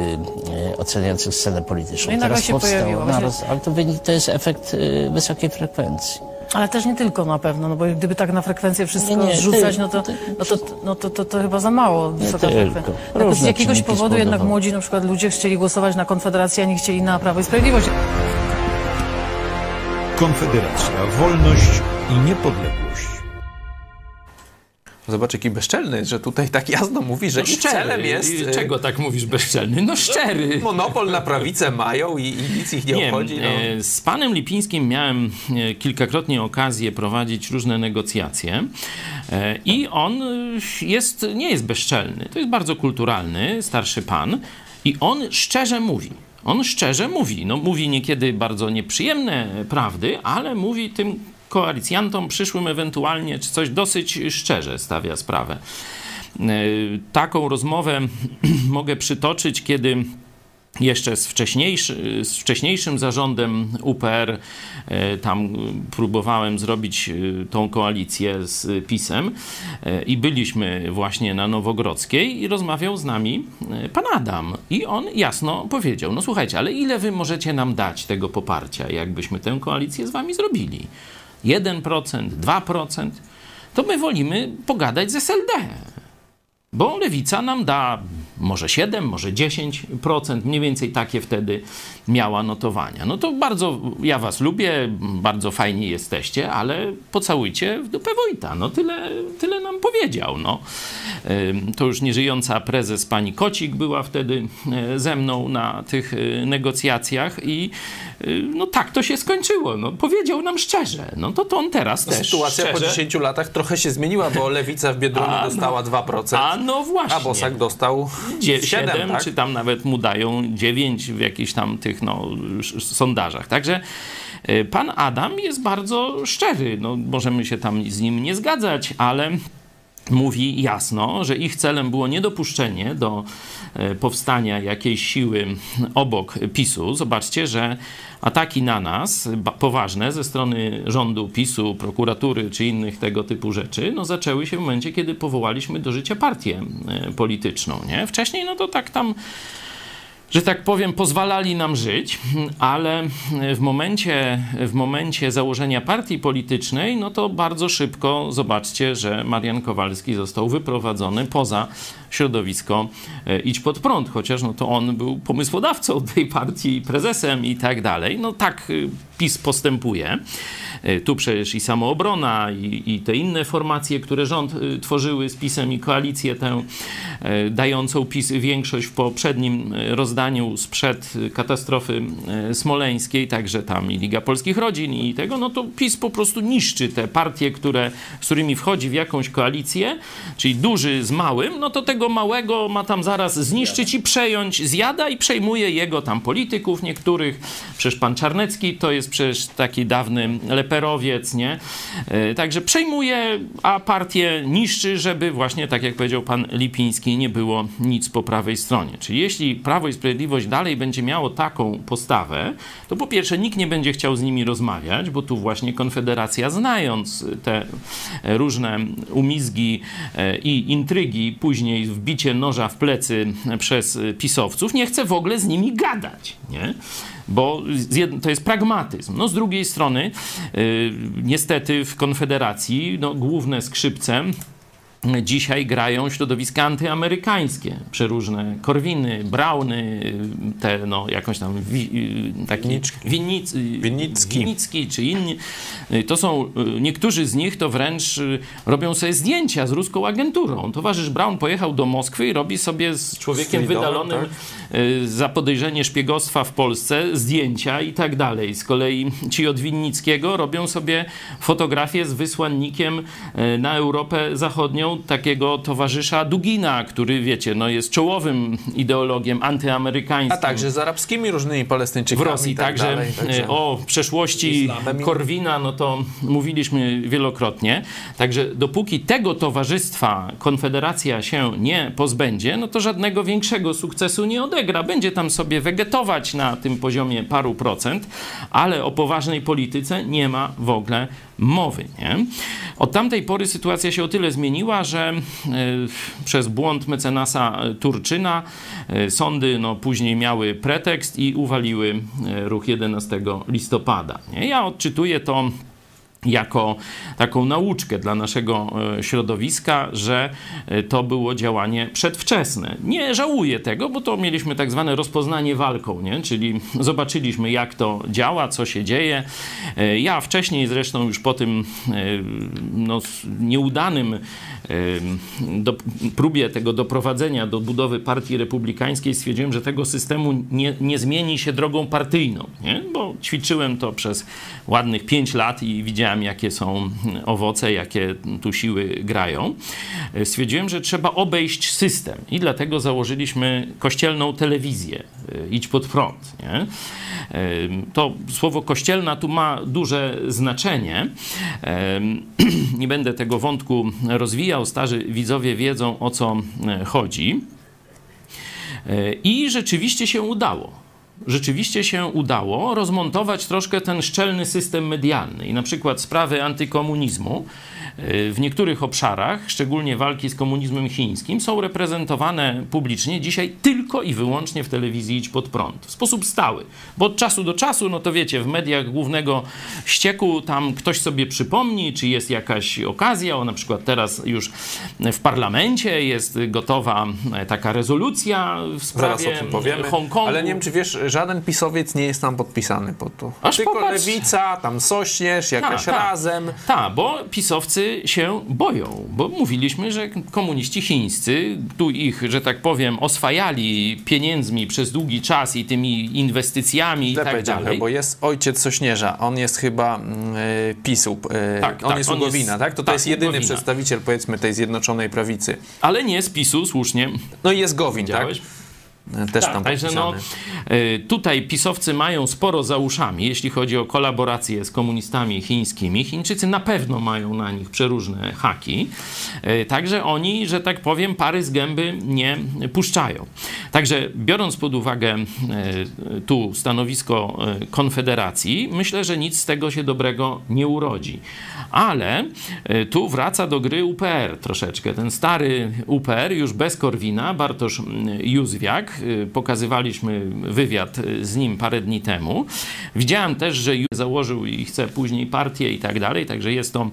E: y, oceniających scenę polityczną.
G: No i
E: Teraz
G: się
E: powstał
G: pojawiło.
E: naraz, ale to, wynik, to jest efekt y, wysokiej frekwencji.
G: Ale też nie tylko na pewno, no bo gdyby tak na frekwencję wszystko
E: Nie, nie,
G: zrzucać,
E: ty-
G: no to,
E: ty-
G: no to, no to, to, to chyba za mało wysoka
E: tylko.
G: frekwencja. Jakoś z
E: Różne
G: jakiegoś
E: czynniki
G: powodu jednak
E: spowodowały.
G: młodzi na przykład ludzie chcieli głosować na Konfederację, a nie chcieli na Prawo i Sprawiedliwość.
H: Konfederacja, wolność i niepodległość.
B: Zobacz, jaki bezczelny, że tutaj tak jasno mówi, że
C: No
B: ich celem jest...
C: I czego tak mówisz bezczelny? No szczery.
B: Monopol na prawicę mają i, i nic ich nie,
C: Nie,
B: obchodzi. No.
C: e, z panem Lipińskim miałem e, kilkakrotnie okazję prowadzić różne negocjacje e, i on jest, nie jest bezczelny. To jest bardzo kulturalny, starszy pan i on szczerze mówi. On szczerze mówi. No, mówi niekiedy bardzo nieprzyjemne prawdy, ale mówi tym koalicjantom przyszłym ewentualnie, czy coś dosyć szczerze stawia sprawę. Taką rozmowę mogę przytoczyć, kiedy jeszcze z, wcześniejszy, z wcześniejszym zarządem U P R tam próbowałem zrobić tą koalicję z PiS-em i byliśmy właśnie na Nowogrodzkiej i rozmawiał z nami pan Adam i on jasno powiedział, no słuchajcie, ale ile wy możecie nam dać tego poparcia, jakbyśmy tę koalicję z wami zrobili? jeden procent, dwa procent, to my wolimy pogadać z S L D. Bo Lewica nam da może siedem, może dziesięć procent, mniej więcej takie wtedy miała notowania. No to bardzo, ja was lubię, bardzo fajni jesteście, ale pocałujcie w dupę Wojta. No tyle, tyle nam powiedział. No. To już nieżyjąca prezes pani Kocik była wtedy ze mną na tych negocjacjach i no tak to się skończyło. No, powiedział nam szczerze. No to, to on teraz
B: no,
C: też
B: sytuacja
C: szczerze...
B: po dziesięciu latach trochę się zmieniła, bo Lewica w Biedronce
C: a,
B: dostała
C: no,
B: dwa procent.
C: A no właśnie.
B: A Bosak dostał siedem, tak?
C: Czy tam nawet mu dają dziewięć w jakichś tam tych no, sondażach. Także pan Adam jest bardzo szczery. No, możemy się tam z nim nie zgadzać, ale mówi jasno, że ich celem było niedopuszczenie do powstania jakiejś siły obok PiSu. Zobaczcie, że ataki na nas, poważne, ze strony rządu PiSu, prokuratury czy innych tego typu rzeczy, no zaczęły się w momencie, kiedy powołaliśmy do życia partię polityczną. Nie? Wcześniej no to tak tam, że tak powiem, pozwalali nam żyć, ale w momencie, w momencie założenia partii politycznej, no to bardzo szybko zobaczcie, że Marian Kowalski został wyprowadzony poza środowisko Idź Pod Prąd, chociaż no to on był pomysłodawcą tej partii, prezesem i tak dalej. No tak PiS postępuje. Tu przecież i Samoobrona, i, i te inne formacje, które rząd tworzyły z PiS-em i koalicję tę dającą PiS większość w poprzednim rozdaniu sprzed katastrofy smoleńskiej, także tam i Liga Polskich Rodzin i tego, no to PiS po prostu niszczy te partie, które, z którymi wchodzi w jakąś koalicję, czyli duży z małym, no to tego małego ma tam zaraz zniszczyć i przejąć, zjada i przejmuje jego tam polityków niektórych. Przecież pan Czarnecki to jest przecież taki dawny leperowiec, nie? Także przejmuje, a partię niszczy, żeby właśnie, tak jak powiedział pan Lipiński, nie było nic po prawej stronie. Czyli jeśli Prawo i Sprawiedliwość dalej będzie miało taką postawę, to po pierwsze nikt nie będzie chciał z nimi rozmawiać, bo tu właśnie Konfederacja, znając te różne umizgi i intrygi, później wbicie noża w plecy przez pisowców, nie chce w ogóle z nimi gadać, nie? Bo to jest pragmatyzm. No z drugiej strony, yy, niestety w Konfederacji no, główne skrzypce dzisiaj grają środowiska antyamerykańskie, przeróżne Korwiny, Brauny, te no jakąś tam wi, taki Winnic,
B: Winnicki.
C: Winnicki czy inni. To są, niektórzy z nich to wręcz robią sobie zdjęcia z ruską agenturą. Towarzysz Braun pojechał do Moskwy i robi sobie z człowiekiem
B: Freedom,
C: wydalonym
B: tak?
C: za podejrzenie szpiegostwa w Polsce zdjęcia i tak dalej. Z kolei ci od Winnickiego robią sobie fotografię z wysłannikiem na Europę Zachodnią takiego towarzysza Dugina, który, wiecie, no jest czołowym ideologiem antyamerykańskim.
B: A także z arabskimi różnymi Palestyńczykami.
C: W Rosji,
B: i tak
C: także,
B: dalej, także
C: o przeszłości
B: Islamem.
C: Korwina, no to mówiliśmy wielokrotnie. Także dopóki tego towarzystwa Konfederacja się nie pozbędzie, no to żadnego większego sukcesu nie odegra. Będzie tam sobie wegetować na tym poziomie paru procent, ale o poważnej polityce nie ma w ogóle mowy, nie? Od tamtej pory sytuacja się o tyle zmieniła, że y, przez błąd mecenasa Turczyna y, sądy no, później miały pretekst i uwaliły y, ruch jedenastego listopada. Nie? Ja odczytuję to jako taką nauczkę dla naszego środowiska, że to było działanie przedwczesne. Nie żałuję tego, bo to mieliśmy tak zwane rozpoznanie walką, nie? Czyli zobaczyliśmy, jak to działa, co się dzieje. Ja wcześniej zresztą już po tym no, nieudanym do, próbie tego doprowadzenia do budowy partii republikańskiej stwierdziłem, że tego systemu nie, nie zmieni się drogą partyjną, nie? Bo ćwiczyłem to przez ładnych pięć lat i widziałem, jakie są owoce, jakie tu siły grają. Stwierdziłem, że trzeba obejść system i dlatego założyliśmy kościelną telewizję Idź Pod Prąd. Nie? To słowo kościelna tu ma duże znaczenie. Nie będę tego wątku rozwijał, starzy widzowie wiedzą, o co chodzi. I rzeczywiście się udało. Rzeczywiście się udało rozmontować troszkę ten szczelny system medialny i na przykład sprawy antykomunizmu w niektórych obszarach, szczególnie walki z komunizmem chińskim, są reprezentowane publicznie dzisiaj tylko i wyłącznie w telewizji Idź Pod Prąd. W sposób stały. Bo od czasu do czasu, no to wiecie, w mediach głównego ścieku tam ktoś sobie przypomni, czy jest jakaś okazja, o na przykład teraz już w parlamencie jest gotowa taka rezolucja w sprawie
B: Zaraz o tym powiemy.
C: Hongkongu.
B: Ale nie wiem, czy wiesz, żaden pisowiec nie jest tam podpisany pod to.
C: Aż
B: Tylko
C: popatrz.
B: Lewica, tam Sośnierz, jakaś
C: Ta, ta.
B: Razem.
C: Tak, bo pisowcy się boją, bo mówiliśmy, że komuniści chińscy, tu ich, że tak powiem, oswajali pieniędzmi przez długi czas i tymi inwestycjami i tak dalej.
B: Bo jest ojciec Sośnierza, on jest chyba y, PiSu, y,
C: Tak,
B: on
C: tak,
B: jest
C: on
B: Ugowina,
C: jest-
B: tak? To to
C: tak,
B: jest jedyny
C: Ugowina.
B: przedstawiciel, powiedzmy, tej Zjednoczonej Prawicy.
C: Ale nie z PiSu, słusznie.
B: No i jest Gowin,
C: Widziałeś?
B: tak? Też tam
C: Także
B: podpisany.
C: no, y, tutaj pisowcy mają sporo za uszami, jeśli chodzi o kolaborację z komunistami chińskimi. Chińczycy na pewno mają na nich przeróżne haki. Y, Także oni, że tak powiem, pary z gęby nie puszczają. Także biorąc pod uwagę y, tu stanowisko y, Konfederacji, myślę, że nic z tego się dobrego nie urodzi. Ale y, tu wraca do gry U P R troszeczkę. Ten stary U P R, już bez Korwina, Bartosz y, Józwiak, y, pokazywaliśmy wywiad y, z nim parę dni temu. Widziałem też, że Józwiak założył i chce później partię i tak dalej, także jest to,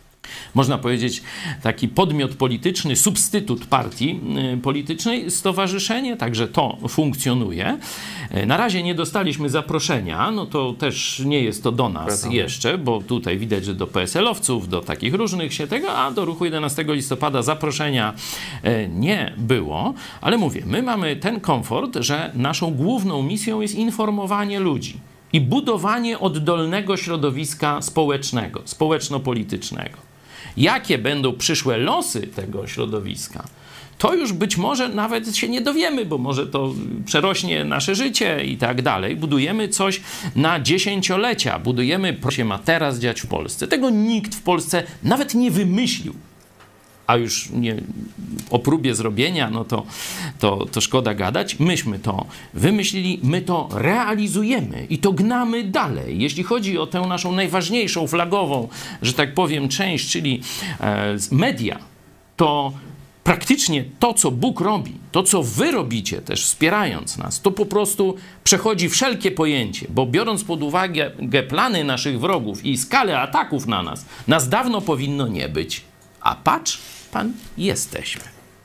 C: można powiedzieć, taki podmiot polityczny, substytut partii y, politycznej, stowarzyszenie, także to funkcjonuje. Y, Na razie nie dostaliśmy zaproszenia, no to też nie jest to do nas
B: Wiadomo.
C: jeszcze, bo tutaj widać, że do P S L-owców, do takich różnych się tego, a do ruchu jedenastego listopada zaproszenia y, nie było. Ale mówię, my mamy ten komfort, że naszą główną misją jest informowanie ludzi i budowanie oddolnego środowiska społecznego, społeczno-politycznego. Jakie będą przyszłe losy tego środowiska, to już być może nawet się nie dowiemy, bo może to przerośnie nasze życie i tak dalej. Budujemy coś na dziesięciolecia, budujemy, co się ma teraz dziać w Polsce. Tego nikt w Polsce nawet nie wymyślił. A już nie, o próbie zrobienia, no to, to, to szkoda gadać. Myśmy to wymyślili, my to realizujemy i to gnamy dalej. Jeśli chodzi o tę naszą najważniejszą, flagową, że tak powiem, część, czyli e, media, to praktycznie to, co Bóg robi, to, co wy robicie też wspierając nas, to po prostu przechodzi wszelkie pojęcie, bo biorąc pod uwagę plany naszych wrogów i skalę ataków na nas, nas dawno powinno nie być. A patrz, pan, jesteśmy.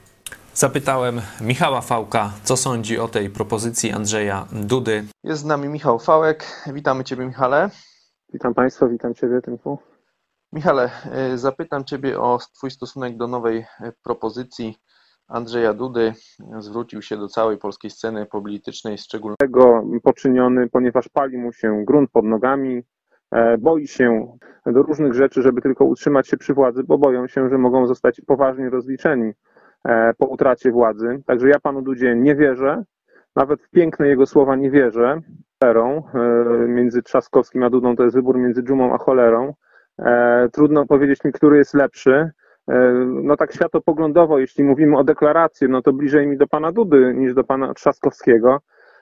B: Zapytałem Michała Fałka, co sądzi o tej propozycji Andrzeja Dudy. Jest z nami Michał Fałek. Witamy Ciebie, Michale.
F: Witam Państwa, witam Ciebie, Tymku.
B: Michale, y, zapytam Ciebie o Twój stosunek do nowej y, propozycji Andrzeja Dudy. Zwrócił się do całej polskiej sceny politycznej, szczególnie
F: Tego poczyniony, ponieważ pali mu się grunt pod nogami, e, boi się do różnych rzeczy, żeby tylko utrzymać się przy władzy, bo boją się, że mogą zostać poważnie rozliczeni e, po utracie władzy. Także ja panu Dudzie nie wierzę, nawet w piękne jego słowa nie wierzę. Cholerą, e, między Trzaskowskim a Dudą to jest wybór między dżumą a cholerą. E, trudno powiedzieć mi, który jest lepszy. No tak światopoglądowo, jeśli mówimy o deklaracji, no to bliżej mi do pana Dudy niż do pana Trzaskowskiego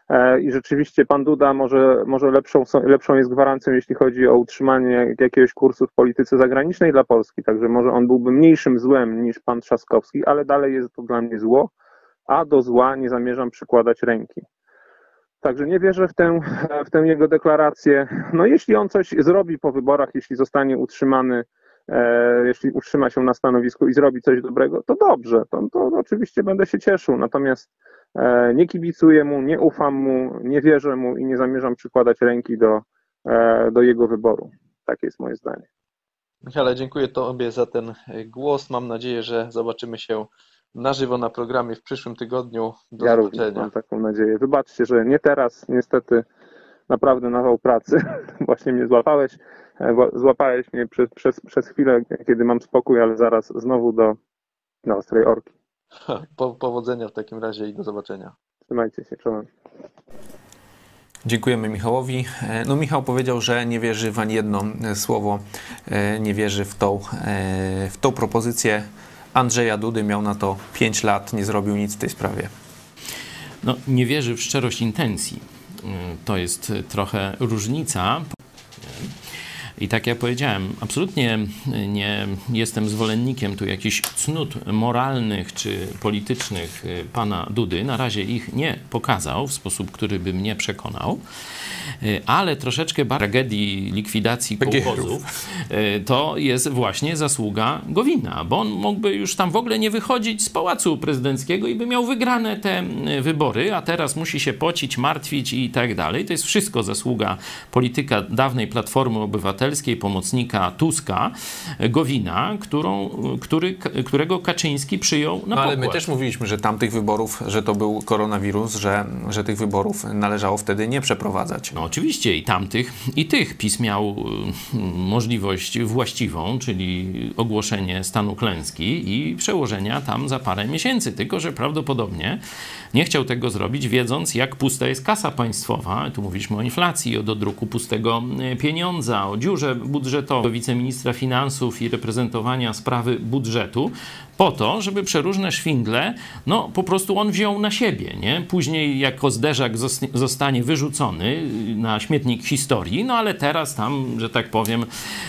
F: i rzeczywiście pan Duda może, może lepszą, lepszą jest gwarancją, jeśli chodzi o utrzymanie jakiegoś kursu w polityce zagranicznej dla Polski, także może on byłby mniejszym złem niż pan Trzaskowski, ale dalej jest to dla mnie zło, a do zła nie zamierzam przykładać ręki. Także nie wierzę w tę, w tę jego deklarację. No jeśli on coś zrobi po wyborach, jeśli zostanie utrzymany, e, jeśli utrzyma się na stanowisku i zrobi coś dobrego, to dobrze, to, to oczywiście będę się cieszył. Natomiast e, nie kibicuję mu, nie ufam mu, nie wierzę mu i nie zamierzam przykładać ręki do, e, do jego wyboru. Takie jest moje zdanie.
H: Michale, dziękuję Tobie za ten głos. Mam nadzieję, że zobaczymy się na żywo na programie w przyszłym tygodniu. Do
F: ja
H: zobaczenia.
F: również mam taką nadzieję. Wybaczcie, że nie teraz, niestety naprawdę nawał pracy. Właśnie mnie złapałeś. Złapałeś mnie przez, przez, przez chwilę, kiedy mam spokój, ale zaraz znowu do, do ostrej orki.
H: Po, powodzenia w takim razie i do zobaczenia.
F: Trzymajcie się, czołem.
B: Dziękujemy Michałowi. No Michał powiedział, że nie wierzy w ani jedno słowo, nie wierzy w tą, w tą propozycję Andrzeja Dudy. Miał na to pięć lat, nie zrobił nic w tej sprawie.
C: No, nie wierzy w szczerość intencji. To jest trochę różnica. I tak jak powiedziałem, absolutnie nie jestem zwolennikiem tu jakichś cnót moralnych czy politycznych pana Dudy. Na razie ich nie pokazał w sposób, który by mnie przekonał. Ale troszeczkę tragedii likwidacji kołchozów to jest właśnie zasługa Gowina, bo on mógłby już tam w ogóle nie wychodzić z Pałacu Prezydenckiego i by miał wygrane te wybory, a teraz musi się pocić, martwić i tak dalej. To jest wszystko zasługa polityka dawnej Platformy Obywatelskiej, pomocnika Tuska, Gowina, którą, który, którego Kaczyński przyjął na
B: no, ale
C: pokład.
B: my też mówiliśmy, że tamtych wyborów, że to był koronawirus, że, że tych wyborów należało wtedy nie przeprowadzać.
C: No oczywiście i tamtych, i tych. PiS miał y, możliwość właściwą, czyli ogłoszenie stanu klęski i przełożenia tam za parę miesięcy. Tylko że prawdopodobnie nie chciał tego zrobić, wiedząc, jak pusta jest kasa państwowa. Tu mówiliśmy o inflacji, o dodruku pustego pieniądza, o dziurze budżetowej, wiceministra finansów i reprezentowania sprawy budżetu, po to, żeby przeróżne szwindle, no po prostu on wziął na siebie, nie? Później jako zderzak zostanie wyrzucony na śmietnik historii, no ale teraz tam, że tak powiem,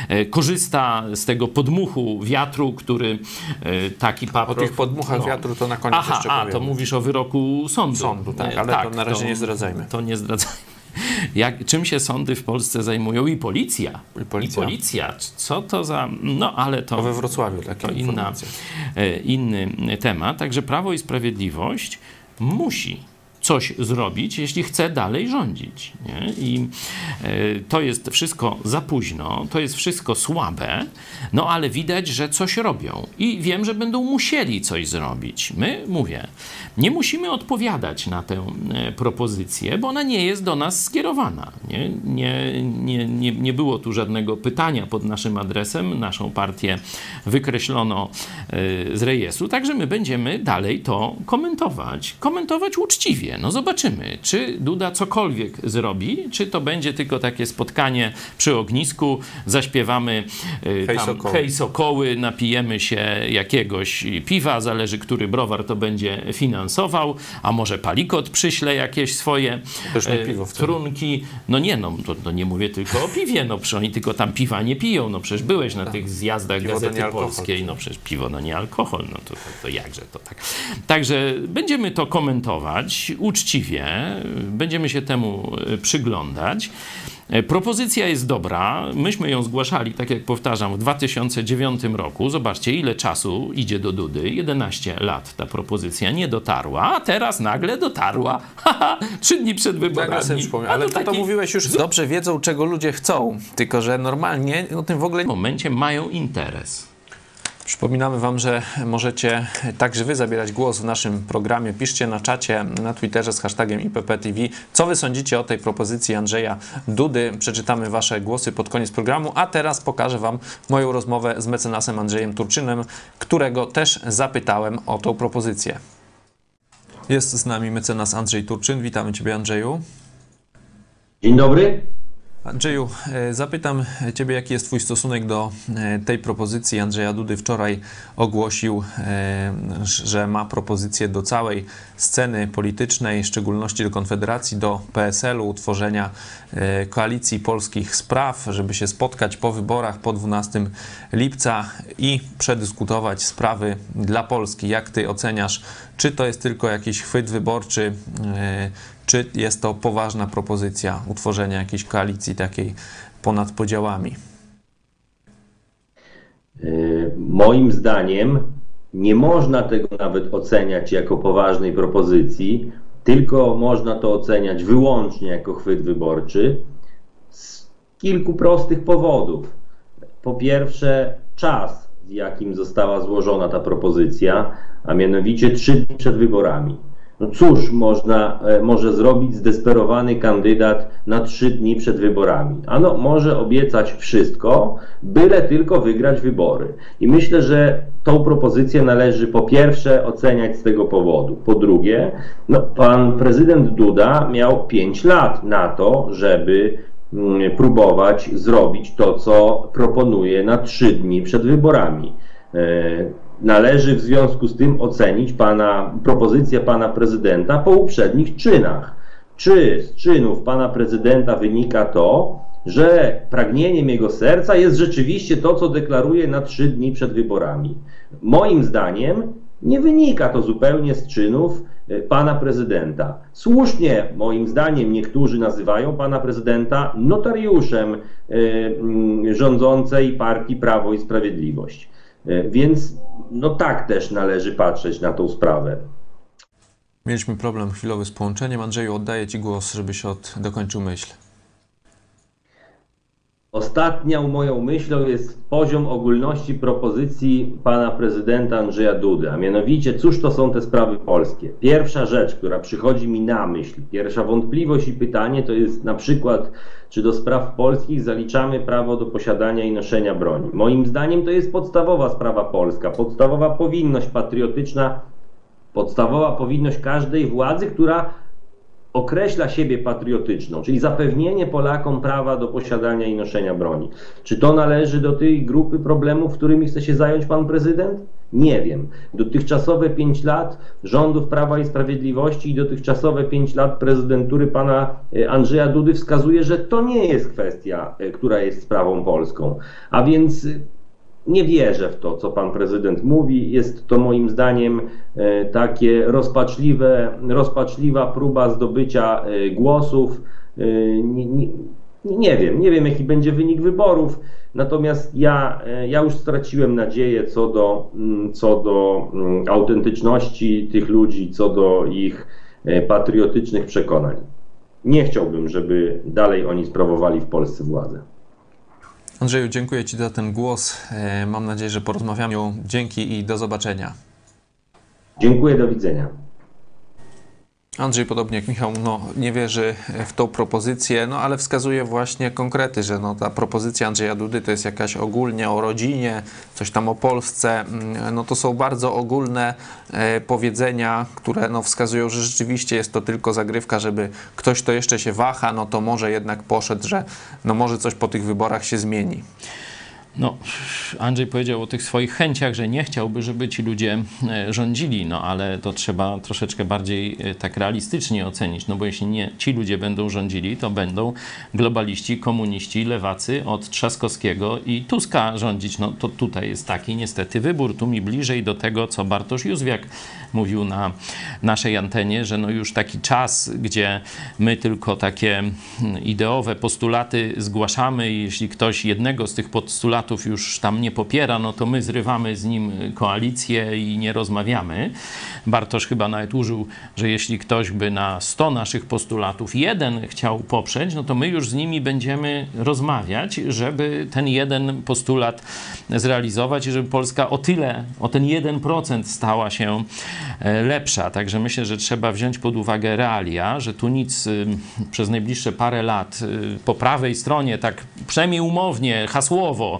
C: korzysta z tego podmuchu wiatru, który taki paproch...
B: O tych podmuchach no. wiatru to na koniec
C: Aha,
B: jeszcze
C: a,
B: powiemy.
C: to mówisz o wyroku sądu.
B: Sądu, tak, ale tak, to na razie to, nie zdradzajmy.
C: To nie zdradzajmy. Jak, czym się sądy w Polsce zajmują? I policja.
B: I policja.
C: I policja. Co to za... No, ale to...
B: To we Wrocławiu takie
C: to inna, inny temat. Także Prawo i Sprawiedliwość musi coś zrobić, jeśli chce dalej rządzić. Nie? I y, to jest wszystko za późno, to jest wszystko słabe, no ale widać, że coś robią. I wiem, że będą musieli coś zrobić. My, mówię, nie musimy odpowiadać na tę y, propozycję, bo ona nie jest do nas skierowana. Nie, nie, nie, nie, nie było tu żadnego pytania pod naszym adresem. Naszą partię wykreślono y, z rejestru, także my będziemy dalej to komentować. Komentować uczciwie. No zobaczymy, czy Duda cokolwiek zrobi, czy to będzie tylko takie spotkanie przy ognisku, zaśpiewamy y,
B: hej,
C: tam
B: sokoły.
C: hej sokoły, napijemy się jakiegoś piwa, zależy, który browar to będzie finansował, a może Palikot przyśle jakieś swoje
B: Też nie
C: y,
B: piwo wtedy.
C: trunki. No nie, no to, to nie mówię tylko o piwie, no przecież oni tylko tam piwa nie piją, no przecież byłeś na tych zjazdach
B: Piwo to
C: Gazety
B: nie alkohol.
C: Polskiej, no przecież piwo no nie alkohol, no to, to, to jakże to tak. Także będziemy to komentować uczciwie, będziemy się temu przyglądać. Propozycja jest dobra. Myśmy ją zgłaszali, tak jak powtarzam, w dwa tysiące dziewiątym roku. Zobaczcie, ile czasu idzie do Dudy. jedenaście lat ta propozycja nie dotarła, a teraz nagle dotarła. Haha, trzy dni przed wyborami.
B: Ale to, to mówiłeś już, dobrze wiedzą, czego ludzie chcą, tylko że normalnie o tym w ogóle...
C: W momencie mają interes.
B: Przypominamy wam, że możecie także wy zabierać głos w naszym programie. Piszcie na czacie, na Twitterze z hashtagiem I P P T V. Co wy sądzicie o tej propozycji Andrzeja Dudy? Przeczytamy wasze głosy pod koniec programu, a teraz pokażę wam moją rozmowę z mecenasem Andrzejem Turczynem, którego też zapytałem o tą propozycję. Jest z nami mecenas Andrzej Turczyn. Witamy ciebie, Andrzeju.
I: Dzień dobry.
B: Andrzeju, zapytam ciebie, jaki jest twój stosunek do tej propozycji. Andrzeja Dudy wczoraj ogłosił, że ma propozycję do całej sceny politycznej, w szczególności do Konfederacji, do P S L u, utworzenia koalicji polskich spraw, żeby się spotkać po wyborach po dwunastego lipca i przedyskutować sprawy dla Polski. Jak ty oceniasz, czy to jest tylko jakiś chwyt wyborczy, czy jest to poważna propozycja utworzenia jakiejś koalicji takiej ponad podziałami?
I: Moim zdaniem nie można tego nawet oceniać jako poważnej propozycji, tylko można to oceniać wyłącznie jako chwyt wyborczy z kilku prostych powodów. Po pierwsze, czas, z jakim została złożona ta propozycja, a mianowicie trzy dni przed wyborami. No cóż można, może zrobić zdesperowany kandydat na trzy dni przed wyborami? Ano, może obiecać wszystko, byle tylko wygrać wybory. I myślę, że tą propozycję należy po pierwsze oceniać z tego powodu. Po drugie, no, pan prezydent Duda miał pięć lat na to, żeby mm, próbować zrobić to, co proponuje na trzy dni przed wyborami. E, Należy w związku z tym ocenić pana, propozycję pana prezydenta po uprzednich czynach. Czy z czynów pana prezydenta wynika to, że pragnieniem jego serca jest rzeczywiście to, co deklaruje na trzy dni przed wyborami? Moim zdaniem nie wynika to zupełnie z czynów pana prezydenta. Słusznie, moim zdaniem, niektórzy nazywają pana prezydenta notariuszem yy, rządzącej partii Prawo i Sprawiedliwość. Więc no tak też należy patrzeć na tą sprawę.
B: Mieliśmy problem chwilowy z połączeniem. Andrzeju, oddaję Ci głos, żebyś od, dokończył myśl.
I: Ostatnią moją myślą jest poziom ogólności propozycji pana prezydenta Andrzeja Dudy, a mianowicie cóż to są te sprawy polskie. Pierwsza rzecz, która przychodzi mi na myśl, pierwsza wątpliwość i pytanie to jest na przykład, czy do spraw polskich zaliczamy prawo do posiadania i noszenia broni. Moim zdaniem to jest podstawowa sprawa polska, podstawowa powinność patriotyczna, podstawowa powinność każdej władzy, która określa siebie patriotyczną, czyli zapewnienie Polakom prawa do posiadania i noszenia broni. Czy to należy do tej grupy problemów, którymi chce się zająć pan prezydent? Nie wiem. Dotychczasowe pięć lat rządów Prawa i Sprawiedliwości i dotychczasowe pięć lat prezydentury pana Andrzeja Dudy wskazuje, że to nie jest kwestia, która jest sprawą polską. A więc nie wierzę w to, co pan prezydent mówi. Jest to moim zdaniem takie rozpaczliwe, rozpaczliwa próba zdobycia głosów. Nie, nie, nie wiem, nie wiem jaki będzie wynik wyborów, natomiast ja, ja już straciłem nadzieję co do, co do autentyczności tych ludzi, co do ich patriotycznych przekonań. Nie chciałbym, żeby dalej oni sprawowali w Polsce władzę.
B: Andrzeju, dziękuję Ci za ten głos. Mam nadzieję, że porozmawiamy. Dzięki i do zobaczenia.
I: Dziękuję, do widzenia.
B: Andrzej, podobnie jak Michał, no, nie wierzy w tą propozycję, no ale wskazuje właśnie konkrety, że no, ta propozycja Andrzeja Dudy to jest jakaś ogólnie o rodzinie, coś tam o Polsce. No to są bardzo ogólne e, powiedzenia, które no, wskazują, że rzeczywiście jest to tylko zagrywka, żeby ktoś, kto jeszcze się waha, no to może jednak poszedł, że no może coś po tych wyborach się zmieni.
C: No, Andrzej powiedział o tych swoich chęciach, że nie chciałby, żeby ci ludzie rządzili, no ale to trzeba troszeczkę bardziej tak realistycznie ocenić, no bo jeśli nie ci ludzie będą rządzili, to będą globaliści, komuniści, lewacy od Trzaskowskiego i Tuska rządzić. No to tutaj jest taki niestety wybór. Tu mi bliżej do tego, co Bartosz Józwiak mówił na naszej antenie, że no już taki czas, gdzie my tylko takie ideowe postulaty zgłaszamy i jeśli ktoś jednego z tych postulatów już tam nie popiera, no to my zrywamy z nim koalicję i nie rozmawiamy. Bartosz chyba nawet użył, że jeśli ktoś by na sto naszych postulatów jeden chciał poprzeć, no to my już z nimi będziemy rozmawiać, żeby ten jeden postulat zrealizować i żeby Polska o tyle, o ten jeden procent stała się lepsza. Także myślę, że trzeba wziąć pod uwagę realia, że tu nic przez najbliższe parę lat po prawej stronie, tak przynajmniej umownie, hasłowo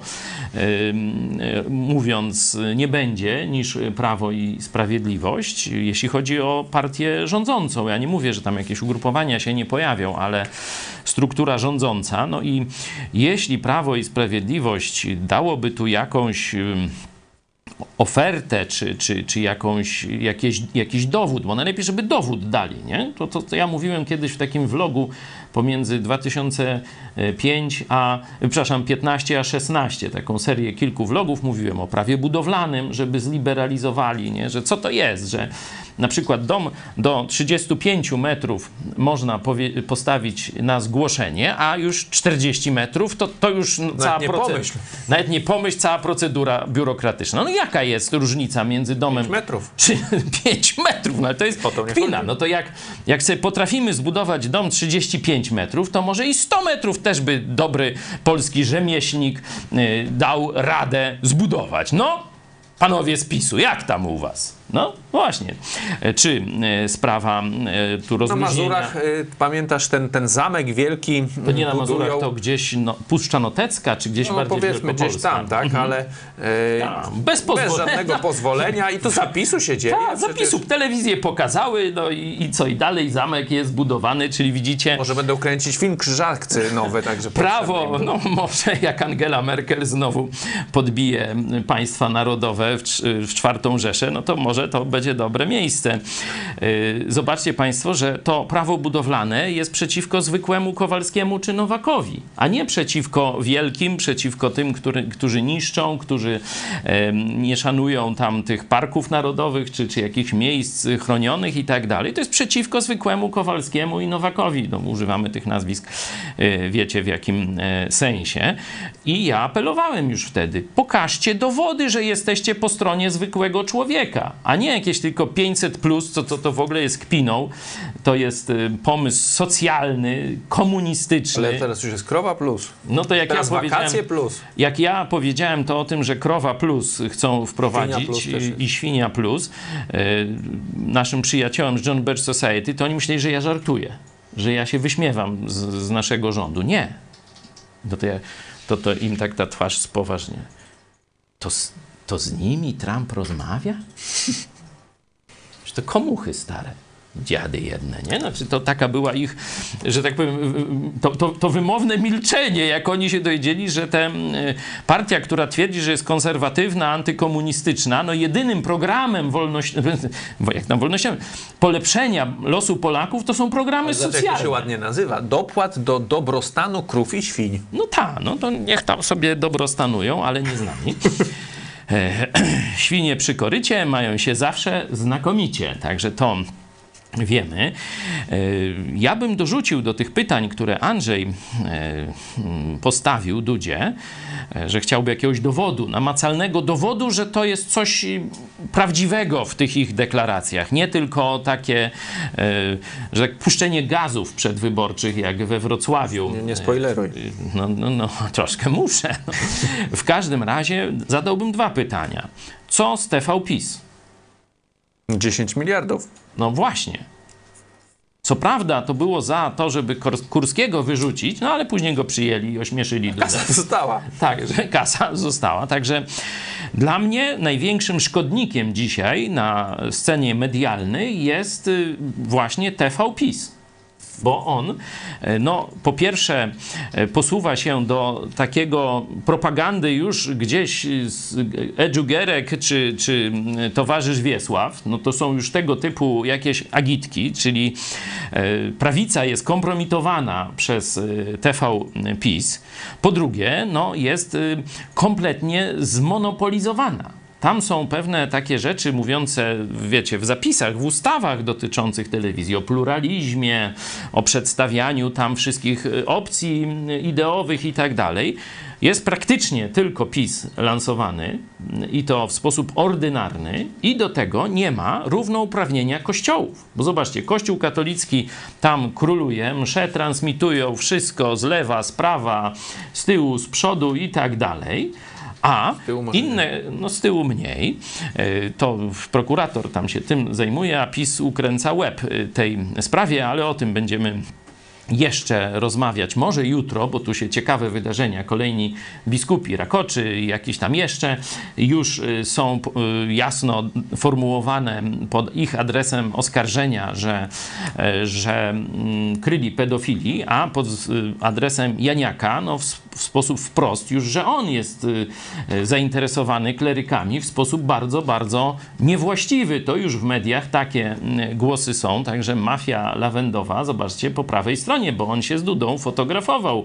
C: mówiąc, nie będzie niż Prawo i Sprawiedliwość, jeśli chodzi o partię rządzącą. Ja nie mówię, że tam jakieś ugrupowania się nie pojawią, ale struktura rządząca. No i jeśli Prawo i Sprawiedliwość dałoby tu jakąś ofertę, czy, czy, czy jakąś, jakieś, jakiś dowód, bo najlepiej, żeby dowód dali, nie? To, to, to ja mówiłem kiedyś w takim vlogu pomiędzy dwa tysiące piątym a, przepraszam, piętnaście a szesnaście, taką serię kilku vlogów, mówiłem o prawie budowlanym, żeby zliberalizowali, nie? Że co to jest, że na przykład dom do trzydziestu pięciu metrów można powie- postawić na zgłoszenie, a już czterdzieści metrów to, to już
B: Nawet
C: cała
B: nie
C: procedura.
B: pomyśl.
C: Nawet nie pomyśl, cała procedura biurokratyczna. No jaka jest różnica między domem...
B: pięć metrów.
C: Czy pięć metrów, no ale to jest
B: Po to nie
C: kpina.
B: chodzi.
C: No to jak, jak sobie potrafimy zbudować dom trzydzieści pięć metrów, to może i sto metrów też by dobry polski rzemieślnik y, dał radę zbudować. No, panowie z PiSu, jak tam u was? No właśnie. Czy y, sprawa y, tu
B: Na
C: rozluźnienia...
B: Mazurach, y, pamiętasz ten, ten zamek wielki?
C: To nie na
B: budują-
C: Mazurach, to gdzieś no, Puszcza Notecka, czy gdzieś
B: No
C: bardziej
B: powiedzmy gdzieś
C: Wielkopolska.
B: tam, tak,
C: Mhm.
B: ale y,
C: Tak, bez
B: bez
C: pozwolenia.
B: żadnego pozwolenia i to zapisu się dzieje.
C: Tak,
B: przecież.
C: zapisu telewizję pokazały, no i, i co? I dalej zamek jest budowany, czyli widzicie...
B: Może będą kręcić film Krzyżakcy nowy, także
C: Prawo,
B: potrzebny.
C: no może jak Angela Merkel znowu podbije państwa narodowe w, cz- w czwartą Rzeszę, no to może to będzie dobre miejsce. Yy, Zobaczcie państwo, że to prawo budowlane jest przeciwko zwykłemu Kowalskiemu czy Nowakowi, a nie przeciwko wielkim, przeciwko tym, który, którzy niszczą, którzy em, nie szanują tam tych parków narodowych, czy, czy jakichś miejsc chronionych i tak dalej. To jest przeciwko zwykłemu Kowalskiemu i Nowakowi. No, używamy tych nazwisk, y, wiecie w jakim y, sensie. I ja apelowałem już wtedy, pokażcie dowody, że jesteście po stronie zwykłego człowieka, a nie jakieś tylko pięćset plus, co to, to w ogóle jest kpiną. To jest y, pomysł socjalny, komunistyczny.
B: Ale teraz już jest krowa plus.
C: No to jak
B: Teraz
C: ja
B: wakacje
C: powiedziałem,
B: plus.
C: jak ja powiedziałem to o tym, że krowa plus chcą wprowadzić
B: Świnia plus też jest.
C: i świnia plus y, naszym przyjaciołom z John Birch Society, to oni myśleli, że ja żartuję, że ja się wyśmiewam z, z naszego rządu. Nie. No to, ja, to, to im tak ta twarz spoważnie. To, z- to z nimi Trump rozmawia? Że to komuchy stare. Dziady jedne, nie? Znaczy to taka była ich, że tak powiem, to, to, to wymowne milczenie, jak oni się dowiedzieli, że ta partia, która twierdzi, że jest konserwatywna, antykomunistyczna, no jedynym programem wolności, jak tam wolnościowym, polepszenia losu Polaków, to są programy
B: Zobacz, jak to się
C: socjalne.
B: ładnie nazywa. Dopłat do dobrostanu krów i świń.
C: No tak, no to niech tam sobie dobrostanują, ale nie z nami. E, Świnie przy korycie mają się zawsze znakomicie, także to wiemy. E, Ja bym dorzucił do tych pytań, które Andrzej e, postawił Dudzie, e, że chciałby jakiegoś dowodu, namacalnego dowodu, że to jest coś prawdziwego w tych ich deklaracjach. Nie tylko takie, e, że tak puszczenie gazów przedwyborczych, jak we Wrocławiu.
B: Nie, nie spoileruj.
C: No, no, no, troszkę muszę. No. W każdym razie zadałbym dwa pytania. Co z T V PiS?
B: dziesięć miliardów.
C: No właśnie. Co prawda to było za to, żeby Kor- Kurskiego wyrzucić, no ale później go przyjęli i ośmieszyli Dudę.
B: Kasa została.
C: Tak, że kasa została. Także dla mnie największym szkodnikiem dzisiaj na scenie medialnej jest y, właśnie T V PiS. Bo on, no po pierwsze posuwa się do takiego propagandy już gdzieś z Edżugerek czy, czy towarzysz Wiesław, no to są już tego typu jakieś agitki, czyli prawica jest kompromitowana przez T V PiS. Po drugie, no jest kompletnie zmonopolizowana. Tam są pewne takie rzeczy mówiące, wiecie, w zapisach, w ustawach dotyczących telewizji, o pluralizmie, o przedstawianiu tam wszystkich opcji ideowych i tak dalej. Jest praktycznie tylko PiS lansowany i to w sposób ordynarny i do tego nie ma równouprawnienia kościołów. Bo zobaczcie, Kościół katolicki tam króluje, msze transmitują wszystko z lewa, z prawa, z tyłu, z przodu i tak dalej. A inne, no z tyłu mniej, to prokurator tam się tym zajmuje, a PiS ukręca łeb tej sprawie, ale o tym będziemy jeszcze rozmawiać może jutro, bo tu się ciekawe wydarzenia, kolejni biskupi Rakoczy i jakieś tam jeszcze już są jasno formułowane pod ich adresem oskarżenia, że, że kryli pedofilii, a pod adresem Janiaka no, w sposób wprost już, że on jest zainteresowany klerykami w sposób bardzo, bardzo niewłaściwy. To już w mediach takie głosy są, także mafia lawendowa, zobaczcie, po prawej stronie, bo on się z Dudą fotografował,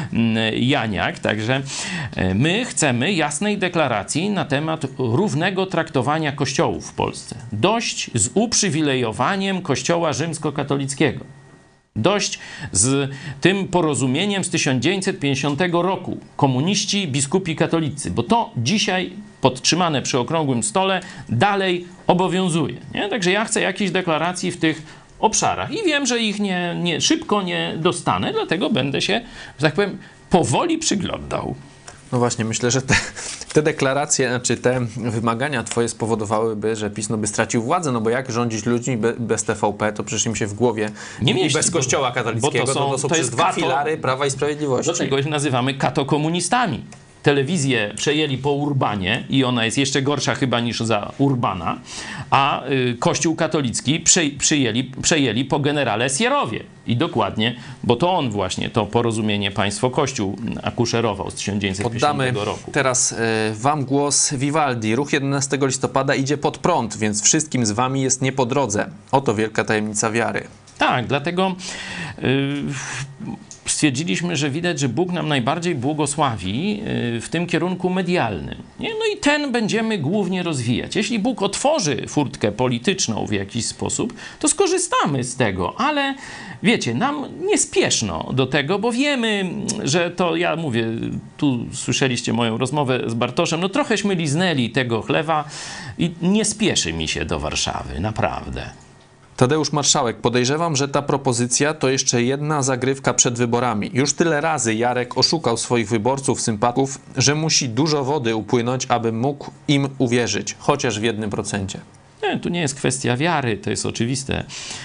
C: Janiak. Także my chcemy jasnej deklaracji na temat równego traktowania kościołów w Polsce. Dość z uprzywilejowaniem kościoła rzymskokatolickiego. Dość z tym porozumieniem z tysiąc dziewięćset pięćdziesiątego roku. Komuniści, biskupi katolicy. Bo to dzisiaj podtrzymane przy okrągłym stole dalej obowiązuje. Nie? Także ja chcę jakiejś deklaracji w tych obszarach. I wiem, że ich nie, nie, szybko nie dostanę, dlatego będę się, że tak powiem, powoli przyglądał.
B: No właśnie, myślę, że te, te deklaracje, znaczy te wymagania twoje spowodowałyby, że PiS no by stracił władzę, no bo jak rządzić ludźmi be, bez T V P, to przecież im się w głowie nie mieści, bez kościoła katolickiego, bo to są, to, to są to jest dwa kato, filary Prawa i Sprawiedliwości.
C: Dlatego ich nazywamy katokomunistami. Telewizję przejęli po Urbanie i ona jest jeszcze gorsza chyba niż za Urbana, a y, Kościół katolicki przy, przyjęli, przejęli po generale Sierowie. I dokładnie, bo to on właśnie to porozumienie państwo-kościół akuszerował z tysiąc dziewięćset pięćdziesiątego roku.
B: Poddamy teraz y, wam głos Vivaldi. Ruch jedenastego listopada idzie pod prąd, więc wszystkim z wami jest nie po drodze. Oto wielka tajemnica wiary.
C: Tak, dlatego y, stwierdziliśmy, że widać, że Bóg nam najbardziej błogosławi w tym kierunku medialnym. Nie? No i ten będziemy głównie rozwijać. Jeśli Bóg otworzy furtkę polityczną w jakiś sposób, to skorzystamy z tego, ale wiecie, nam nie spieszno do tego, bo wiemy, że to, ja mówię, tu słyszeliście moją rozmowę z Bartoszem, no trochęśmy liznęli tego chlewa i nie spieszy mi się do Warszawy, naprawdę.
B: Tadeusz Marszałek, podejrzewam, że ta propozycja to jeszcze jedna zagrywka przed wyborami. Już tyle razy Jarek oszukał swoich wyborców, sympatów, że musi dużo wody upłynąć, aby mógł im uwierzyć, chociaż w jednym procencie.
C: Nie, tu nie jest kwestia wiary, to jest oczywiste.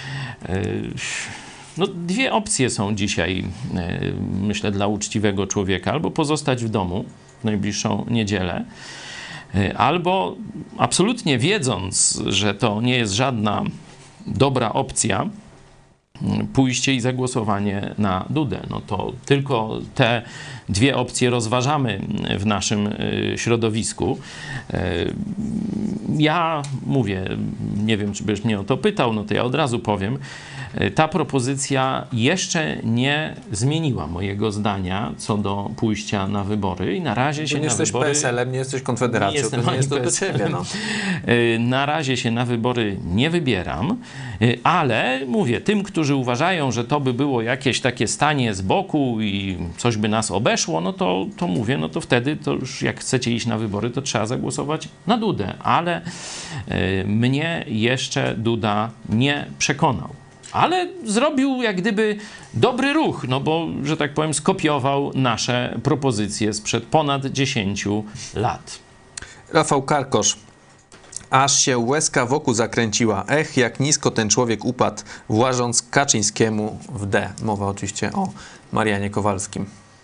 C: No, dwie opcje są dzisiaj, myślę, dla uczciwego człowieka. Albo pozostać w domu w najbliższą niedzielę, albo absolutnie wiedząc, że to nie jest żadna dobra opcja, pójście i zagłosowanie na Dudę. No to tylko te dwie opcje rozważamy w naszym środowisku. Ja mówię, nie wiem, czy byś mnie o to pytał, no to ja od razu powiem, ta propozycja jeszcze nie zmieniła mojego zdania co do pójścia na wybory i na razie się
B: nie
C: na
B: jesteś
C: wybory...
B: P S L-em, nie jesteś Konfederacją,
C: nie jestem
B: to nie jest to do ciebie. No.
C: Na razie się na wybory nie wybieram, ale mówię, tym, którzy uważają, że to by było jakieś takie stanie z boku i coś by nas obeszło, no to, to mówię, no to wtedy to już jak chcecie iść na wybory, to trzeba zagłosować na Dudę, ale y, mnie jeszcze Duda nie przekonał. Ale zrobił jak gdyby dobry ruch, no bo, że tak powiem, skopiował nasze propozycje sprzed ponad dziesięciu lat.
B: Rafał Karkosz. Aż się łezka wokół zakręciła. Ech, jak nisko ten człowiek upadł, włażąc Kaczyńskiemu w D. Mowa oczywiście o Marianie Kowalskim.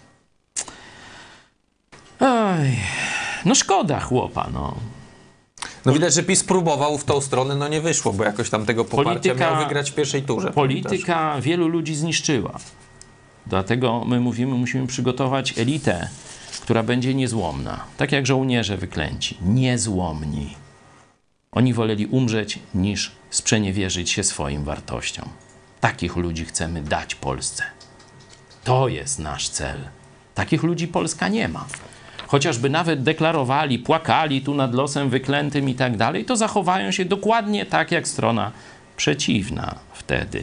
C: Oj, no szkoda chłopa, no.
B: No widać, że PiS próbował w tą stronę, no nie wyszło, bo jakoś tam tego poparcia polityka, miał wygrać w pierwszej turze.
C: Polityka
B: pamiętasz?
C: Wielu ludzi zniszczyła. Dlatego my mówimy, musimy przygotować elitę, która będzie niezłomna. Tak jak żołnierze wyklęci. Niezłomni. Oni woleli umrzeć, niż sprzeniewierzyć się swoim wartościom. Takich ludzi chcemy dać Polsce. To jest nasz cel. Takich ludzi Polska nie ma. Chociażby nawet deklarowali, płakali tu nad losem wyklętym i tak dalej, to zachowają się dokładnie tak, jak strona przeciwna wtedy.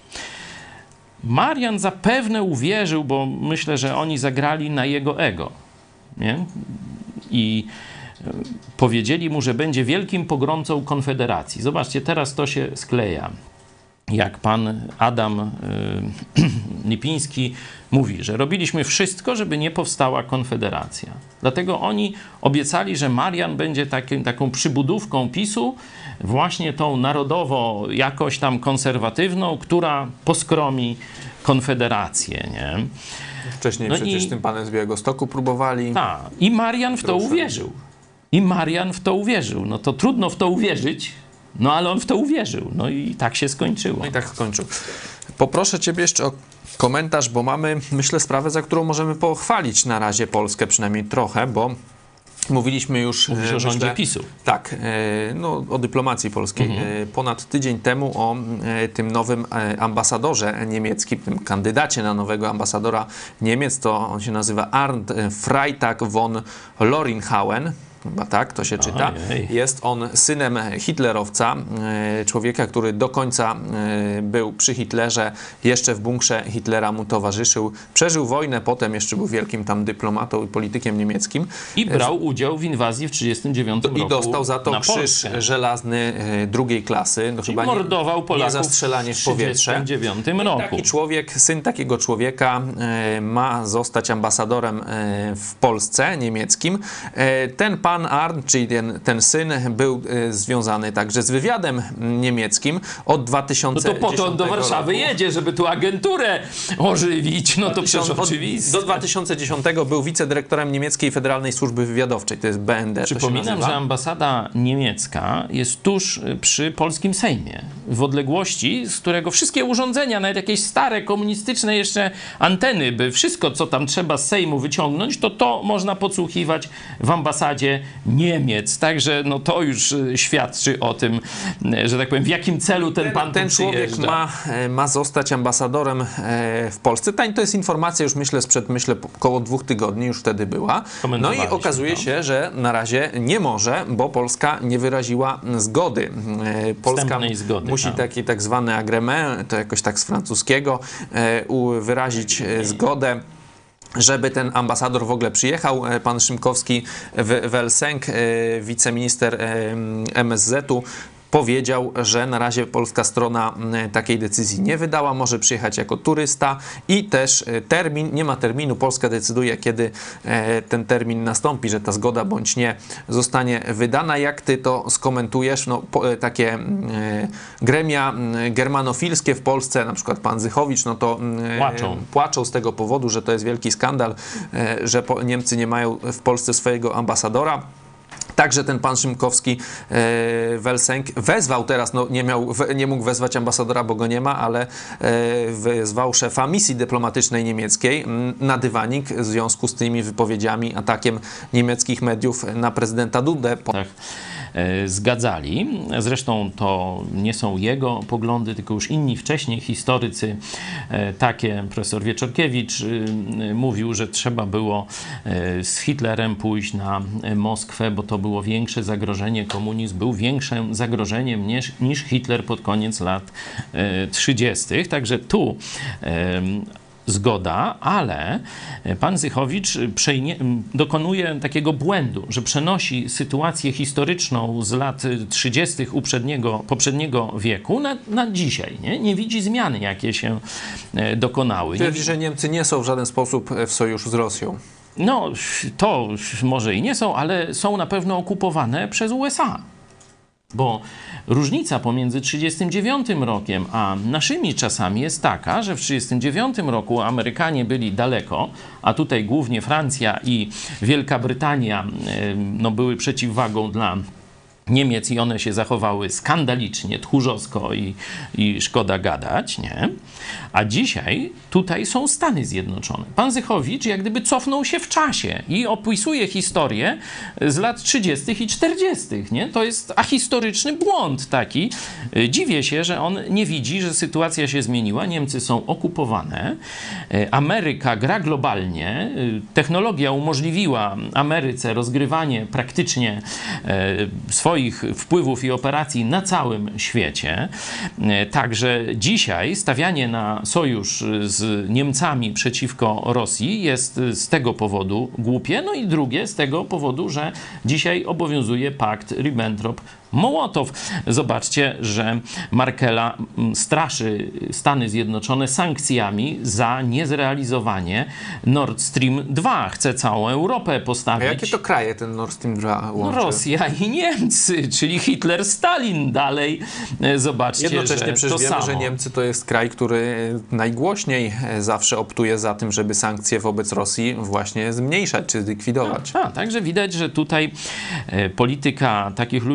C: Marian zapewne uwierzył, bo myślę, że oni zagrali na jego ego. Nie? I powiedzieli mu, że będzie wielkim pogromcą Konfederacji. Zobaczcie, teraz to się skleja. Jak pan Adam y, Lipiński mówi, że robiliśmy wszystko, żeby nie powstała Konfederacja. Dlatego oni obiecali, że Marian będzie taki, taką przybudówką PiSu, właśnie tą narodowo jakoś tam konserwatywną, która poskromi Konfederację. Nie?
B: Wcześniej
C: no
B: przecież
C: i,
B: tym panem z Białegostoku próbowali.
C: Tak. I Marian w to uwierzył. I Marian w to uwierzył. No to trudno w to uwierzyć, no ale on w to uwierzył. No i tak się skończyło.
B: No i tak skończył. Poproszę ciebie jeszcze o komentarz, bo mamy, myślę, sprawę, za którą możemy pochwalić na razie Polskę, przynajmniej trochę, bo mówiliśmy już...
C: Mówisz o rządzie PiSu.
B: Tak, no, o dyplomacji polskiej. Mhm. Ponad tydzień temu o tym nowym ambasadorze niemieckim, tym kandydacie na nowego ambasadora Niemiec, to on się nazywa Arndt Freitag von Loringhauen. Chyba tak to się czyta.
C: Ojej.
B: Jest on synem hitlerowca, człowieka, który do końca był przy Hitlerze, jeszcze w bunkrze Hitlera mu towarzyszył, przeżył wojnę, potem jeszcze był wielkim tam dyplomatą i politykiem niemieckim.
C: I brał udział w inwazji w tysiąc dziewięćset trzydziestym dziewiątym roku.
B: I dostał za to
C: na
B: krzyż
C: Polskę.
B: żelazny drugiej klasy. No, chyba
C: mordował
B: nie,
C: Polaków
B: nie za strzelanie w powietrze.
C: w tysiąc dziewięćset trzydziestym dziewiątym roku.
B: Taki człowiek, syn takiego człowieka ma zostać ambasadorem w Polsce niemieckim. Ten pan Arndt, czyli ten, ten syn, był y, związany także z wywiadem niemieckim od dwa tysiące dziesiątego
C: No to po to do Warszawy
B: roku.
C: jedzie, żeby tu agenturę ożywić. No to przecież oczywiste.
B: Do dwa tysiące dziesiątego był wicedyrektorem niemieckiej Federalnej Służby Wywiadowczej, to jest B N D.
C: Przypominam, że ambasada niemiecka jest tuż przy polskim Sejmie, w odległości, z którego wszystkie urządzenia, nawet jakieś stare, komunistyczne jeszcze anteny, by wszystko, co tam trzeba z Sejmu wyciągnąć, to to można podsłuchiwać w ambasadzie Niemiec. Także no to już świadczy o tym, że tak powiem, w jakim celu ten, ten pan
B: Ten człowiek ma, ma zostać ambasadorem w Polsce. To jest informacja już myślę sprzed myślę około dwóch tygodni, już wtedy była. No i okazuje
C: to.
B: się, że na razie nie może, bo Polska nie wyraziła zgody. Polska
C: zgody,
B: musi
C: a.
B: taki tak zwany agreement, to jakoś tak z francuskiego, wyrazić zgodę, żeby ten ambasador w ogóle przyjechał. Pan Szymkowski Welsenk, wiceminister M S Z-u, powiedział, że na razie polska strona takiej decyzji nie wydała, może przyjechać jako turysta i też termin, nie ma terminu, Polska decyduje, kiedy ten termin nastąpi, że ta zgoda bądź nie zostanie wydana. Jak ty to skomentujesz? No, takie gremia germanofilskie w Polsce, na przykład pan Zychowicz, no to
C: płaczą.
B: płaczą z tego powodu, że to jest wielki skandal, że Niemcy nie mają w Polsce swojego ambasadora. Także ten pan Szymkowski e, Welsenk wezwał teraz, no nie, miał, nie mógł wezwać ambasadora, bo go nie ma, ale e, wezwał szefa misji dyplomatycznej niemieckiej na dywanik w związku z tymi wypowiedziami, atakiem niemieckich mediów na prezydenta Dudę.
C: Tak. Zgadzali. Zresztą to nie są jego poglądy, tylko już inni wcześniej historycy, takie profesor Wieczorkiewicz mówił, że trzeba było z Hitlerem pójść na Moskwę, bo to było większe zagrożenie, komunizm był większym zagrożeniem niż, niż Hitler pod koniec lat trzydziestych. Także tu zgoda, ale pan Zychowicz przejnie, dokonuje takiego błędu, że przenosi sytuację historyczną z lat trzydziestych uprzedniego, poprzedniego wieku na, na dzisiaj. Nie? Nie widzi zmian, jakie się dokonały.
B: Twierdzi, że Niemcy nie są w żaden sposób w sojuszu z Rosją.
C: No, to może i nie są, ale są na pewno okupowane przez U S A. Bo różnica pomiędzy trzydziestym dziewiątym rokiem a naszymi czasami jest taka, że w trzydziestym dziewiątym roku Amerykanie byli daleko, a tutaj głównie Francja i Wielka Brytania no, były przeciwwagą dla Niemiec i one się zachowały skandalicznie, tchórzowsko i, i szkoda gadać, nie? A dzisiaj tutaj są Stany Zjednoczone. Pan Zychowicz jak gdyby cofnął się w czasie i opisuje historię z lat trzydziestych i czterdziestych, nie? To jest ahistoryczny błąd taki. Dziwię się, że on nie widzi, że sytuacja się zmieniła. Niemcy są okupowane. Ameryka gra globalnie. Technologia umożliwiła Ameryce rozgrywanie praktycznie swoich wpływów i operacji na całym świecie. Także dzisiaj stawianie na sojusz z Niemcami przeciwko Rosji jest z tego powodu głupie. No i drugie z tego powodu, że dzisiaj obowiązuje pakt Ribbentrop-Mołotow. Zobaczcie, że Merkela straszy Stany Zjednoczone sankcjami za niezrealizowanie Nord Stream dwa. Chce całą Europę postawić.
B: A jakie to kraje ten Nord Stream dwa łączy?
C: No Rosja i Niemcy, czyli Hitler, Stalin dalej. Zobaczcie,
B: jednocześnie
C: że
B: przecież
C: to
B: wiemy,
C: samo.
B: że Niemcy to jest kraj, który najgłośniej zawsze optuje za tym, żeby sankcje wobec Rosji właśnie zmniejszać czy zlikwidować.
C: A, a, także widać, że tutaj polityka takich ludzi jak pan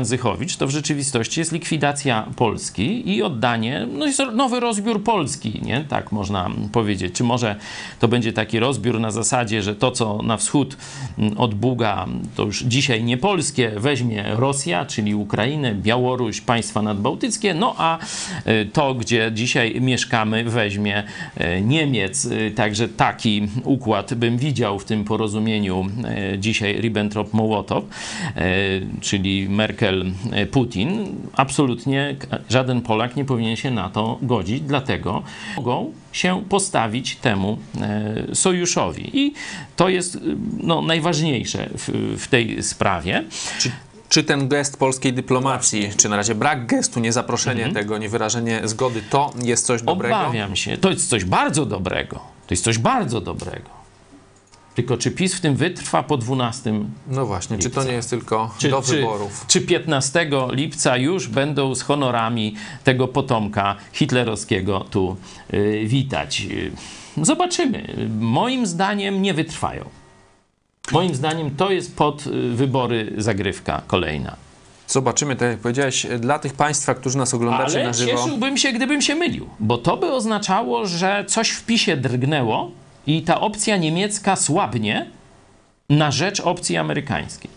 C: pan Zychowicz, to w rzeczywistości jest likwidacja Polski i oddanie, no jest nowy rozbiór Polski, nie? Tak można powiedzieć. Czy może to będzie taki rozbiór na zasadzie, że to, co na wschód od Buga, to już dzisiaj nie polskie, weźmie Rosja, czyli Ukrainę, Białoruś, państwa nadbałtyckie, no a to, gdzie dzisiaj mieszkamy, weźmie Niemiec. Także taki układ bym widział w tym porozumieniu dzisiaj Ribbentrop-Mołotow, czyli Merkel-Putin. Absolutnie żaden Polak nie powinien się na to godzić, dlatego mogą się postawić temu sojuszowi. I to jest no, najważniejsze w, w tej sprawie.
B: Czy, czy ten gest polskiej dyplomacji, czy na razie brak gestu, niezaproszenie
C: Mhm.
B: tego, niewyrażenie zgody, to jest coś dobrego?
C: Obawiam się. To jest coś bardzo dobrego. To jest coś bardzo dobrego. Tylko czy PiS w tym wytrwa po dwunastego
B: No właśnie,
C: lipca?
B: czy to nie jest tylko
C: Czy,
B: do
C: czy,
B: wyborów?
C: Czy piętnastego lipca już będą z honorami tego potomka hitlerowskiego tu y, witać? Y, zobaczymy. Moim zdaniem nie wytrwają. Moim zdaniem to jest pod y, wybory zagrywka kolejna.
B: Zobaczymy, tak jak powiedziałeś, dla tych państwa, którzy nas oglądacie
C: Ale
B: na żywo.
C: cieszyłbym się, gdybym się mylił, bo to by oznaczało, że coś w PiSie drgnęło i ta opcja niemiecka słabnie na rzecz opcji amerykańskiej.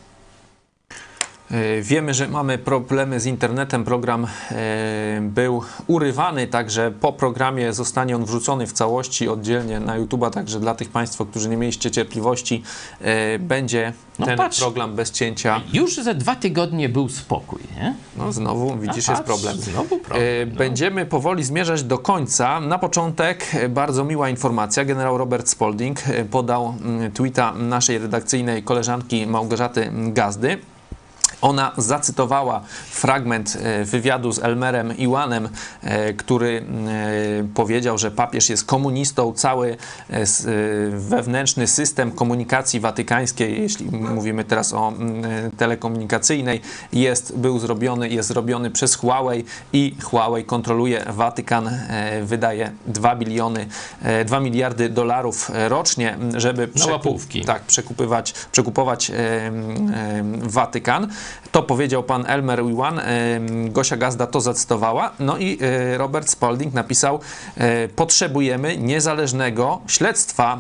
B: Wiemy, że mamy problemy z internetem. Program e, był urywany, także po programie zostanie on wrzucony w całości oddzielnie na YouTube'a, także dla tych Państwa, którzy nie mieliście cierpliwości, e, będzie
C: No
B: ten
C: patrz.
B: program bez cięcia.
C: Już za dwa tygodnie był spokój, nie?
B: No znowu, widzisz,
C: A
B: jest
C: patrz,
B: problem.
C: Znowu problem.
B: E,
C: no.
B: Będziemy powoli zmierzać do końca. Na początek e, bardzo miła informacja. Generał Robert Spalding e, podał mm, tweeta naszej redakcyjnej koleżanki Małgorzaty Gazdy. Ona zacytowała fragment wywiadu z Elmerem Iwanem, który powiedział, że papież jest komunistą. Cały wewnętrzny system komunikacji watykańskiej, jeśli mówimy teraz o telekomunikacyjnej, jest, był zrobiony, jest zrobiony przez Huawei i Huawei kontroluje Watykan, wydaje dwa biliony, dwa miliardy dolarów rocznie, żeby
C: Na łapówki.
B: tak, przekupywać, przekupować e, e, Watykan. To powiedział pan Elmer Iwan, Gosia Gazda to zacytowała, no i Robert Spalding napisał: potrzebujemy niezależnego śledztwa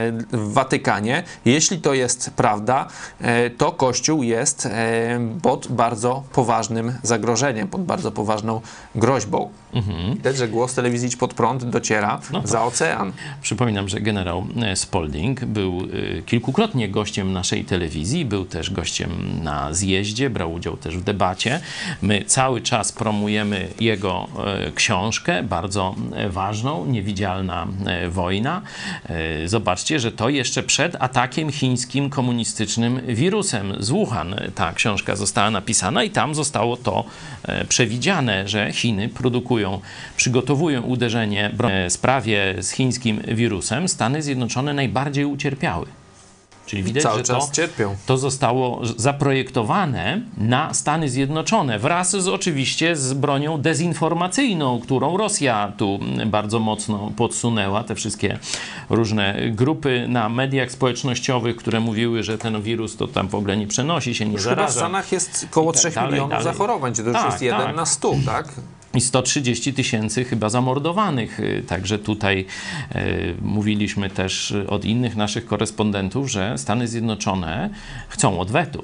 B: w Watykanie. Jeśli to jest prawda, to Kościół jest pod bardzo poważnym zagrożeniem, pod bardzo poważną groźbą. Mhm. Widać, że głos telewizji Idź Pod Prąd dociera
C: No
B: za ocean.
C: Przypominam, że generał Spalding był kilkukrotnie gościem naszej telewizji, był też gościem na zjeździe, brał udział też w debacie. My cały czas promujemy jego książkę, bardzo ważną, Niewidzialna wojna. Zobaczcie, że to jeszcze przed atakiem chińskim komunistycznym wirusem z Wuhan ta książka została napisana i tam zostało to przewidziane, że Chiny produkują, przygotowują uderzenie w sprawie z chińskim wirusem. Stany Zjednoczone najbardziej ucierpiały. Czyli widać,
B: cały
C: że
B: czas
C: to,
B: cierpią.
C: to zostało zaprojektowane na Stany Zjednoczone wraz z oczywiście z bronią dezinformacyjną, którą Rosja tu bardzo mocno podsunęła. Te wszystkie różne grupy na mediach społecznościowych, które mówiły, że ten wirus to tam w ogóle nie przenosi się, nie
B: Już chyba w
C: zaraża.
B: Stanach jest około
C: I tak
B: trzech
C: dalej,
B: milionów
C: dalej.
B: zachorowań, to już
C: Tak,
B: jest jeden
C: tak.
B: na stu, tak?
C: I sto trzydzieści tysięcy chyba zamordowanych. Także tutaj e, mówiliśmy też od innych naszych korespondentów, że Stany Zjednoczone chcą odwetu.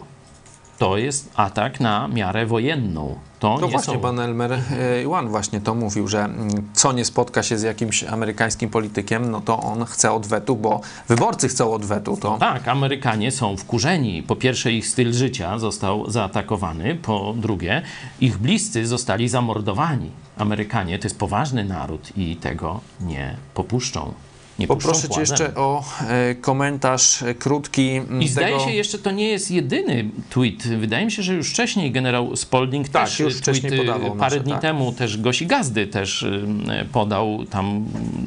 C: To jest atak na miarę wojenną. To,
B: To
C: nie
B: właśnie
C: są...
B: pan Elmer Iwan właśnie to mówił, że mm, co nie spotka się z jakimś amerykańskim politykiem, no to on chce odwetu, bo wyborcy chcą odwetu. To...
C: Tak, Amerykanie są wkurzeni. Po pierwsze, ich styl życia został zaatakowany. Po drugie, ich bliscy zostali zamordowani. Amerykanie to jest poważny naród i tego nie popuszczą. Nie
B: Poproszę cię
C: puszczą płazem.
B: jeszcze o e, komentarz e, krótki. m,
C: I zdaje
B: tego...
C: się jeszcze, to nie jest jedyny tweet. Wydaje mi się, że już wcześniej generał Spalding
B: Tak,
C: też
B: już
C: tweet,
B: wcześniej podawał
C: parę
B: nasze,
C: dni
B: tak.
C: temu też Gosi Gazdy też y, podał tam,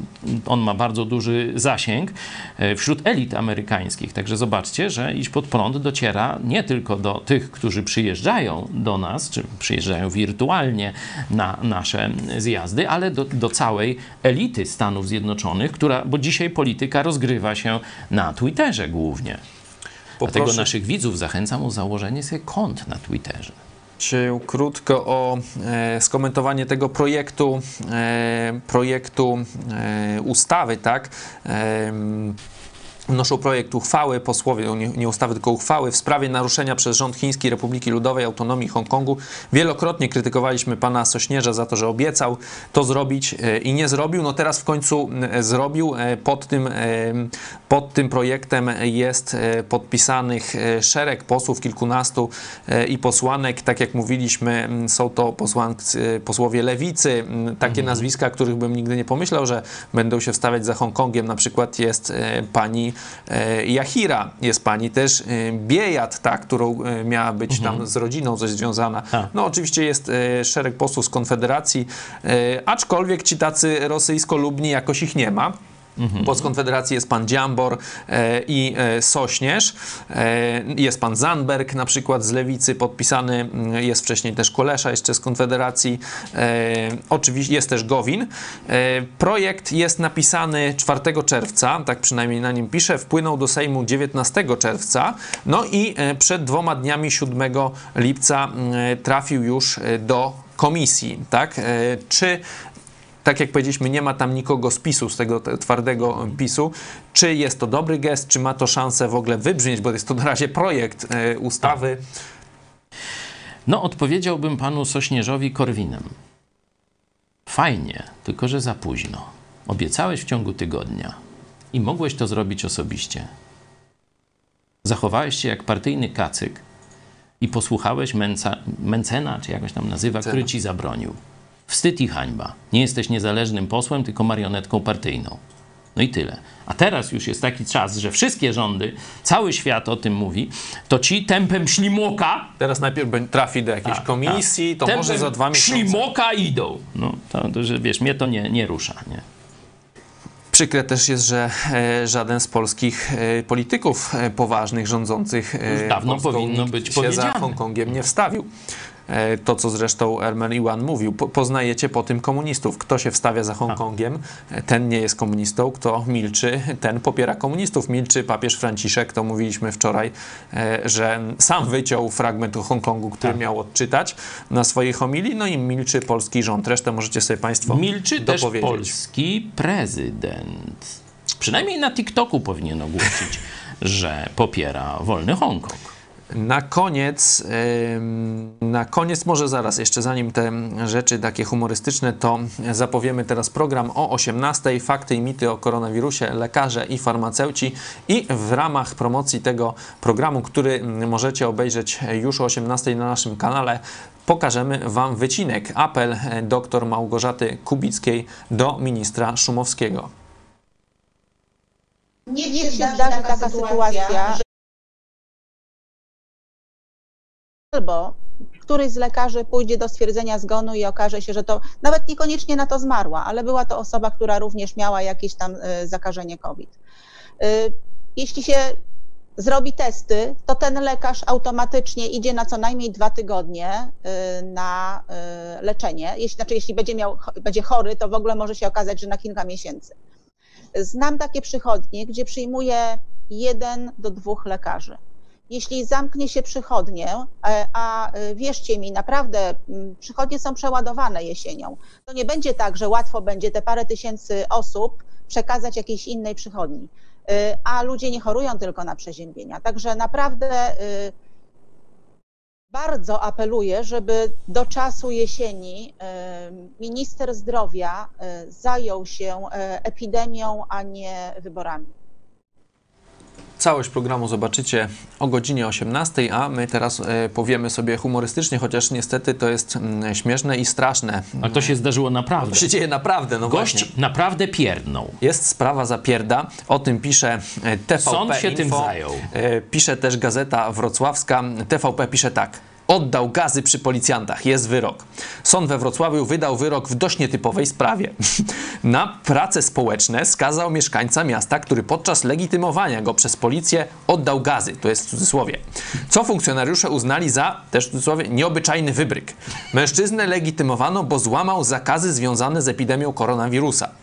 C: on ma bardzo duży zasięg y, wśród elit amerykańskich. Także zobaczcie, że Idź Pod Prąd dociera nie tylko do tych, którzy przyjeżdżają do nas, czy przyjeżdżają wirtualnie na nasze zjazdy, ale do, do całej elity Stanów Zjednoczonych, która, bo dzisiaj polityka rozgrywa się na Twitterze głównie.
B: Poproszę...
C: Dlatego naszych widzów zachęcam o założenie sobie kont na Twitterze.
B: Się krótko o e, skomentowanie tego projektu, e, projektu e, ustawy, tak? E, Wnoszą projekt uchwały, posłowie, nie, nie ustawy, tylko uchwały w sprawie naruszenia przez rząd Chińskiej Republiki Ludowej Autonomii Hongkongu. Wielokrotnie krytykowaliśmy pana Sośnierza za to, że obiecał to zrobić i nie zrobił. No teraz w końcu zrobił. Pod tym, pod tym projektem jest podpisanych szereg posłów, kilkunastu i posłanek. Tak jak mówiliśmy, są to posłancy, posłowie Lewicy, takie nazwiska, których bym nigdy nie pomyślał, że będą się wstawiać za Hongkongiem. Na przykład jest pani Jahira, jest pani też Biejat, ta, którą miała być mhm. tam z rodziną coś związana. A. No oczywiście jest szereg posłów z Konfederacji, aczkolwiek ci tacy rosyjskolubni jakoś ich nie ma. Mhm. Bo z Konfederacji jest pan Dziambor e, i e, Sośnierz, e, jest pan Zandberg na przykład z Lewicy podpisany, jest wcześniej też Kolesza jeszcze z Konfederacji, e, oczywiście jest też Gowin. E, projekt jest napisany czwartego czerwca, tak przynajmniej na nim pisze, wpłynął do Sejmu dziewiętnastego czerwca, no i e, przed dwoma dniami siódmego lipca e, trafił już do komisji, tak? E, czy Tak jak powiedzieliśmy, nie ma tam nikogo z PiSu, z tego twardego PiSu. Czy jest to dobry gest, czy ma to szansę w ogóle wybrzmieć, bo jest to na razie projekt e, ustawy?
C: No, odpowiedziałbym panu Sośnierzowi Korwinem. Fajnie, tylko że za późno. Obiecałeś w ciągu tygodnia i mogłeś to zrobić osobiście. Zachowałeś się jak partyjny kacyk i posłuchałeś Menca, Mencena, czy jakoś tam nazywa, Cena. który ci zabronił. Wstyd i hańba. Nie jesteś niezależnym posłem, tylko marionetką partyjną. No i tyle. A teraz już jest taki czas, że wszystkie rządy, cały świat o tym mówi, to ci tempem ślimoka...
B: Teraz najpierw trafi do jakiejś a, komisji, a, to może za dwa miesiące...
C: ślimoka idą. No, to, to, że wiesz, mnie to nie, nie rusza, nie?
B: Przykre też jest, że e, żaden z polskich e, polityków e, poważnych, rządzących e,
C: dawno powinno być
B: się
C: powiedziane.
B: za Hongkongiem nie wstawił. To, co zresztą Ermen Iwan mówił. Po, poznajecie po tym komunistów. Kto się wstawia za Hongkongiem, ten nie jest komunistą. Kto milczy, ten popiera komunistów. Milczy papież Franciszek, to mówiliśmy wczoraj, że sam wyciął fragment o Hongkongu, który tak. miał odczytać na swojej homilii, no i milczy polski rząd. Resztę możecie sobie państwo
C: milczy
B: dopowiedzieć.
C: Też polski prezydent. Przynajmniej na TikToku powinien ogłosić, że popiera wolny Hongkong.
B: Na koniec, na koniec może zaraz, jeszcze zanim te rzeczy takie humorystyczne, to zapowiemy teraz program o osiemnastej. Fakty i mity o koronawirusie, lekarze i farmaceuci. I w ramach promocji tego programu, który możecie obejrzeć już o osiemnastej na naszym kanale, pokażemy wam wycinek. Apel dr Małgorzaty Kubickiej do ministra Szumowskiego.
J: Niech się zdarzy taka sytuacja, że albo któryś z lekarzy pójdzie do stwierdzenia zgonu i okaże się, że to nawet niekoniecznie na to zmarła, ale była to osoba, która również miała jakieś tam zakażenie COVID. Jeśli się zrobi testy, to ten lekarz automatycznie idzie na co najmniej dwa tygodnie na leczenie. Jeśli, znaczy, jeśli będzie, miał, będzie chory, to w ogóle może się okazać, że na kilka miesięcy. Znam takie przychodnie, gdzie przyjmuje jeden do dwóch lekarzy. Jeśli zamknie się przychodnię, a wierzcie mi, naprawdę przychodnie są przeładowane jesienią, to nie będzie tak, że łatwo będzie te parę tysięcy osób przekazać jakiejś innej przychodni. A ludzie nie chorują tylko na przeziębienia. Także naprawdę bardzo apeluję, żeby do czasu jesieni minister zdrowia zajął się epidemią, a nie wyborami.
B: Całość programu zobaczycie o godzinie osiemnastej, a my teraz e, powiemy sobie humorystycznie, chociaż niestety to jest mm, śmieszne i straszne.
C: A to się zdarzyło naprawdę.
B: To się dzieje naprawdę, no
C: Gość
B: właśnie.
C: naprawdę pierdnął.
B: Jest sprawa za pierda, o tym pisze T V P
C: Sąd się
B: Info.
C: tym zajął.
B: E, pisze też Gazeta Wrocławska. T V P pisze tak. Oddał gazy przy policjantach. Jest wyrok. Sąd we Wrocławiu wydał wyrok w dość nietypowej sprawie. Na prace społeczne skazał mieszkańca miasta, który podczas legitymowania go przez policję oddał gazy. To jest w cudzysłowie. Co funkcjonariusze uznali za, też w cudzysłowie, nieobyczajny wybryk. Mężczyznę legitymowano, bo złamał zakazy związane z epidemią koronawirusa.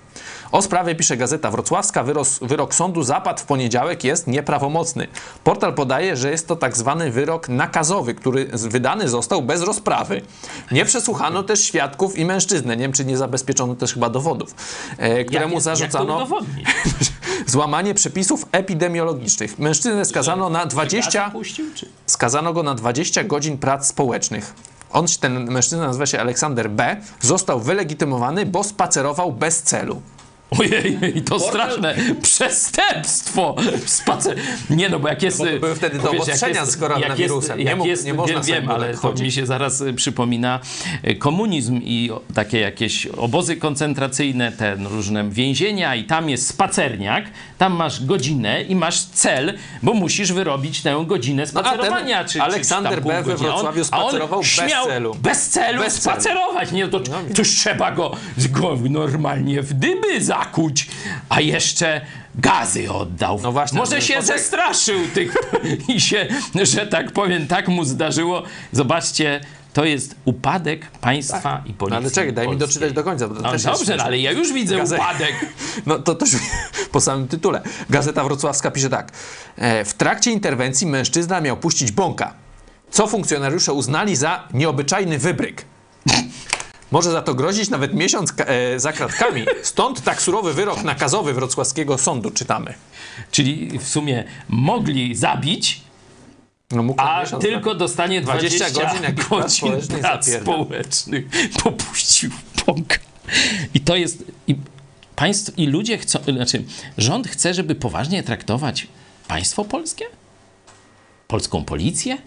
B: O sprawie pisze Gazeta Wrocławska. Wyros, wyrok sądu zapadł w poniedziałek, jest nieprawomocny. Portal podaje, że jest to tak zwany wyrok nakazowy, który wydany został bez rozprawy. Nie przesłuchano też świadków i mężczyznę. Nie wiem, czy nie zabezpieczono też chyba dowodów, e, któremu
C: jak,
B: zarzucano złamanie przepisów epidemiologicznych. Mężczyznę skazano na dwadzieścia... Skazano go na dwadzieścia godzin prac społecznych. On, ten mężczyzna nazywa się Aleksander B., został wylegitymowany, bo spacerował bez celu.
C: Ojej, to straszne przestępstwo. Spacer... Nie no, bo jak jest...
B: Bo były wtedy te obostrzenia z koronawirusem.
C: Jak jest, nie, mógł, nie można wiem, wiem ale to mi się zaraz przypomina komunizm i takie jakieś obozy koncentracyjne, te różne więzienia i tam jest spacerniak, tam masz godzinę i masz cel, bo musisz wyrobić tę godzinę spacerowania.
B: No,
C: czy,
B: Aleksander
C: czy,
B: B. we Wrocławiu spacerował bez celu.
C: Bez celu bez spacerować. Nie, to, to trzeba go, go normalnie w dyby zakuć, a jeszcze gazy oddał. No właśnie, może się poczek- zestraszył tych i się, że tak powiem, tak mu zdarzyło. Zobaczcie, to jest upadek państwa tak. i policji.
B: No ale czekaj, daj mi doczytać do końca. Bo to
C: no
B: też
C: dobrze,
B: jest...
C: ale ja już widzę Gazet... upadek.
B: No to też po samym tytule. Gazeta Wrocławska pisze tak. E, w trakcie interwencji mężczyzna miał puścić bąka, co funkcjonariusze uznali za nieobyczajny wybryk. Może za to grozić nawet miesiąc e, za kratkami. Stąd tak surowy wyrok nakazowy wrocławskiego sądu, czytamy.
C: Czyli w sumie mogli zabić,
B: no mógł
C: a
B: miesiąc,
C: tylko
B: tak?
C: dostanie dwadzieścia godzin, jak godzin społecznych, prac społecznych. Popuścił bąka. I to jest... I państwo, i ludzie chcą... Znaczy, rząd chce, żeby poważnie traktować państwo polskie? Polską policję?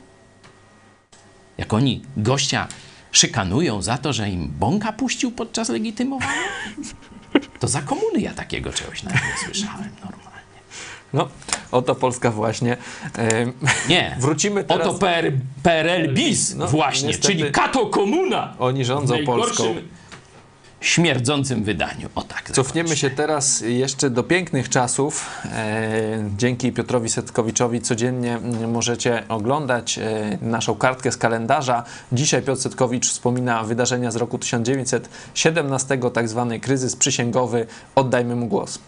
C: Jak oni gościa szykanują za to, że im bąka puścił podczas legitymowania? To za komuny ja takiego czegoś nawet nie słyszałem normalnie.
B: No, oto Polska właśnie. Ehm,
C: nie,
B: wrócimy teraz...
C: Oto P R L bis no, właśnie, niestety, czyli kato komuna.
B: Oni rządzą Polską.
C: Śmierdzącym wydaniu. O tak.
B: Cofniemy się teraz jeszcze do pięknych czasów. E, dzięki Piotrowi Setkowiczowi codziennie możecie oglądać e, naszą kartkę z kalendarza. Dzisiaj Piotr Setkowicz wspomina wydarzenia z roku tysiąc dziewięćset siedemnastego, tak zwany kryzys przysięgowy. Oddajmy mu głos.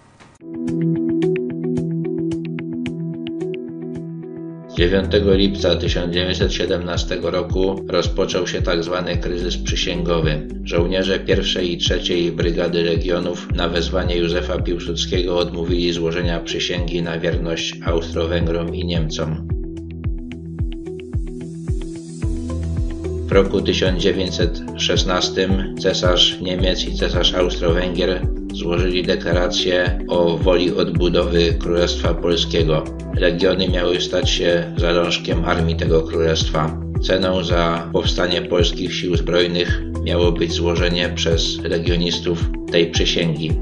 K: dziewiątego lipca tysiąc dziewięćset siedemnastego roku rozpoczął się tzw. kryzys przysięgowy. Żołnierze pierwszej i trzeciej Brygady Legionów na wezwanie Józefa Piłsudskiego odmówili złożenia przysięgi na wierność Austro-Węgrom i Niemcom. W roku tysiąc dziewięćset szesnastym cesarz Niemiec i cesarz Austro-Węgier złożyli deklarację o woli odbudowy Królestwa Polskiego. Legiony miały stać się zalążkiem armii tego królestwa. Ceną za powstanie polskich sił zbrojnych miało być złożenie przez legionistów tej przysięgi.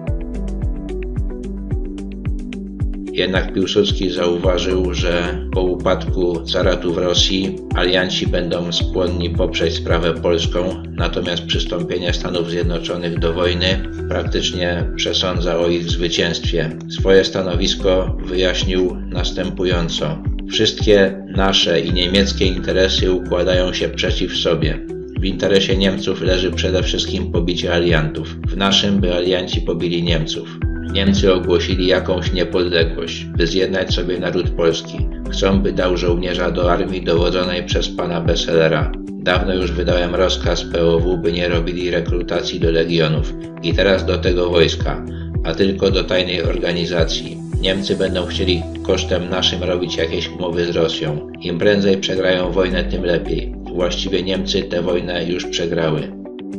K: Jednak Piłsudski zauważył, że po upadku caratu w Rosji alianci będą skłonni poprzeć sprawę polską, natomiast przystąpienie Stanów Zjednoczonych do wojny praktycznie przesądza o ich zwycięstwie. Swoje stanowisko wyjaśnił następująco. Wszystkie nasze i niemieckie interesy układają się przeciw sobie. W interesie Niemców leży przede wszystkim pobicie aliantów. W naszym, by alianci pobili Niemców. Niemcy ogłosili jakąś niepodległość, by zjednać sobie naród polski. Chcą, by dał żołnierza do armii dowodzonej przez pana Besselera. Dawno już wydałem rozkaz P O W, by nie robili rekrutacji do legionów. I teraz do tego wojska, a tylko do tajnej organizacji. Niemcy będą chcieli kosztem naszym robić jakieś umowy z Rosją. Im prędzej przegrają wojnę, tym lepiej. Właściwie Niemcy tę wojnę już przegrały.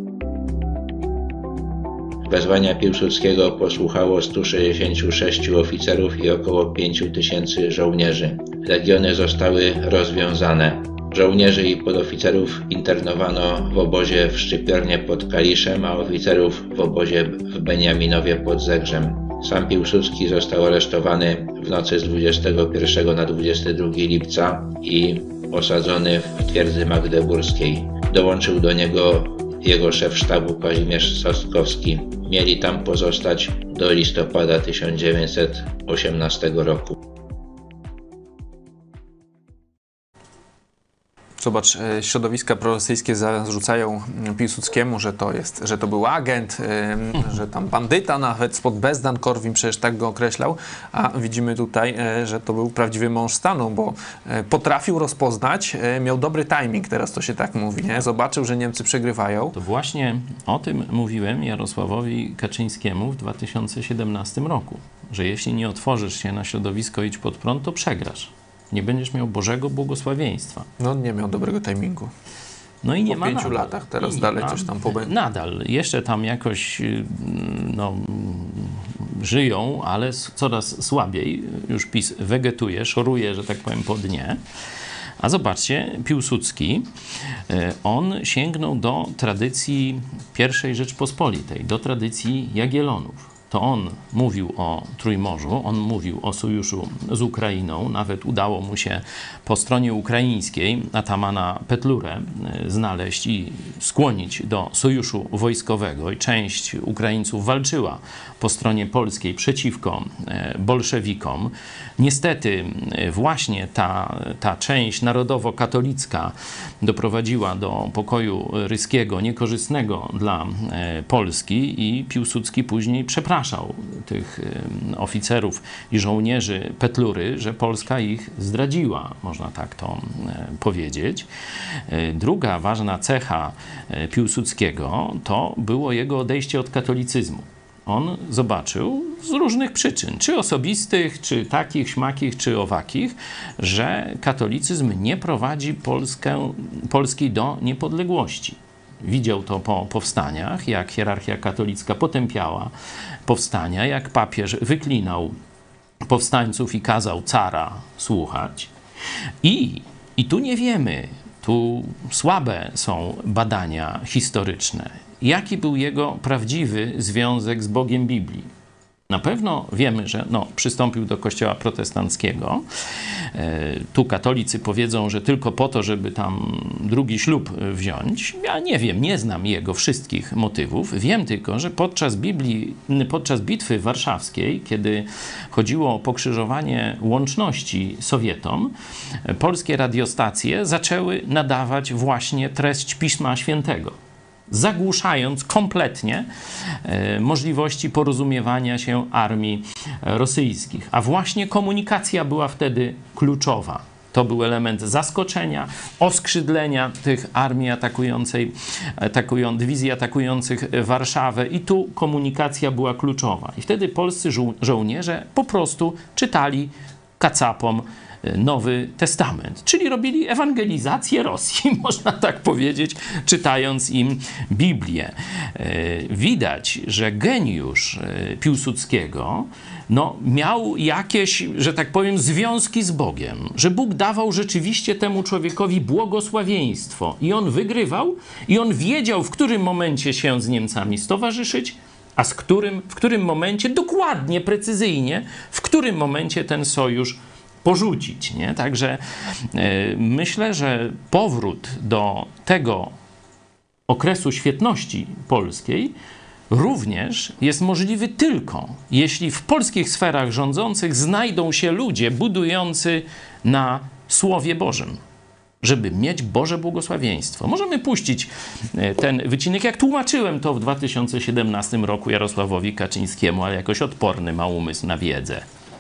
K: Wezwania Piłsudskiego posłuchało stu sześćdziesięciu sześciu oficerów i około pięciu tysięcy żołnierzy. Legiony zostały rozwiązane. Żołnierzy i podoficerów internowano w obozie w Szczypiornie pod Kaliszem, a oficerów w obozie w Beniaminowie pod Zegrzem. Sam Piłsudski został aresztowany w nocy z dwudziestego pierwszego na dwudziestego drugiego lipca i osadzony w twierdzy magdeburskiej. Dołączył do niego jego szef sztabu Kazimierz Sostkowski. Mieli tam pozostać do listopada tysiąc dziewięćset osiemnastego roku.
B: Zobacz, środowiska prorosyjskie zarzucają Piłsudskiemu, że to jest, że to był agent, że tam bandyta nawet spod Bezdan, Korwin przecież tak go określał, a widzimy tutaj, że to był prawdziwy mąż stanu, bo potrafił rozpoznać, miał dobry timing, teraz to się tak mówi, nie? Zobaczył, że Niemcy przegrywają.
C: To właśnie o tym mówiłem Jarosławowi Kaczyńskiemu w dwa tysiące siedemnastym roku, że jeśli nie otworzysz się na środowisko Idź Pod Prąd, to przegrasz. Nie będziesz miał Bożego błogosławieństwa.
B: No nie miał dobrego timingu.
C: No i nie
B: po
C: ma
B: pięciu
C: nadal.
B: latach teraz
C: I
B: dalej
C: ma,
B: coś tam pobędzie.
C: Nadal. Jeszcze tam jakoś no, żyją, ale coraz słabiej. Już PiS wegetuje, szoruje, że tak powiem, po dnie. A zobaczcie, Piłsudski, on sięgnął do tradycji pierwszej Rzeczpospolitej, do tradycji Jagiellonów. To on mówił o Trójmorzu, on mówił o sojuszu z Ukrainą. Nawet udało mu się po stronie ukraińskiej atamana Petlurę znaleźć i skłonić do sojuszu wojskowego. I część Ukraińców walczyła po stronie polskiej przeciwko bolszewikom. Niestety właśnie ta, ta część narodowo-katolicka doprowadziła do pokoju ryskiego, niekorzystnego dla Polski, i Piłsudski później przepraszał tych oficerów i żołnierzy Petlury, że Polska ich zdradziła, można tak to powiedzieć. Druga ważna cecha Piłsudskiego to było jego odejście od katolicyzmu. On zobaczył z różnych przyczyn, czy osobistych, czy takich, śmakich, czy owakich, że katolicyzm nie prowadzi Polskę, Polski do niepodległości. Widział to po powstaniach, jak hierarchia katolicka potępiała powstania, jak papież wyklinał powstańców i kazał cara słuchać. I, i tu nie wiemy, tu słabe są badania historyczne, jaki był jego prawdziwy związek z Bogiem Biblii. Na pewno wiemy, że no, przystąpił do kościoła protestanckiego. E, tu katolicy powiedzą, że tylko po to, żeby tam drugi ślub wziąć. Ja nie wiem, nie znam jego wszystkich motywów. Wiem tylko, że podczas Biblii, podczas bitwy warszawskiej, kiedy chodziło o pokrzyżowanie łączności Sowietom, polskie radiostacje zaczęły nadawać właśnie treść Pisma Świętego, zagłuszając kompletnie e, możliwości porozumiewania się armii rosyjskich. A właśnie komunikacja była wtedy kluczowa. To był element zaskoczenia, oskrzydlenia tych armii atakującej, atakują, dywizji atakujących Warszawę, i tu komunikacja była kluczowa. I wtedy polscy żo- żołnierze po prostu czytali kacapom Nowy Testament, czyli robili ewangelizację Rosji, można tak powiedzieć, czytając im Biblię. Widać, że geniusz Piłsudskiego no, miał jakieś, że tak powiem, związki z Bogiem, że Bóg dawał rzeczywiście temu człowiekowi błogosławieństwo i on wygrywał, i on wiedział, w którym momencie się z Niemcami stowarzyszyć, a z którym, w którym momencie, dokładnie, precyzyjnie, w którym momencie ten sojusz porzucić, nie? Także y, myślę, że powrót do tego okresu świetności polskiej również jest możliwy tylko, jeśli w polskich sferach rządzących znajdą się ludzie budujący na Słowie Bożym, żeby mieć Boże błogosławieństwo. Możemy puścić ten wycinek, jak tłumaczyłem to w dwa tysiące siedemnastym roku Jarosławowi Kaczyńskiemu, ale jakoś odporny ma umysł na wiedzę.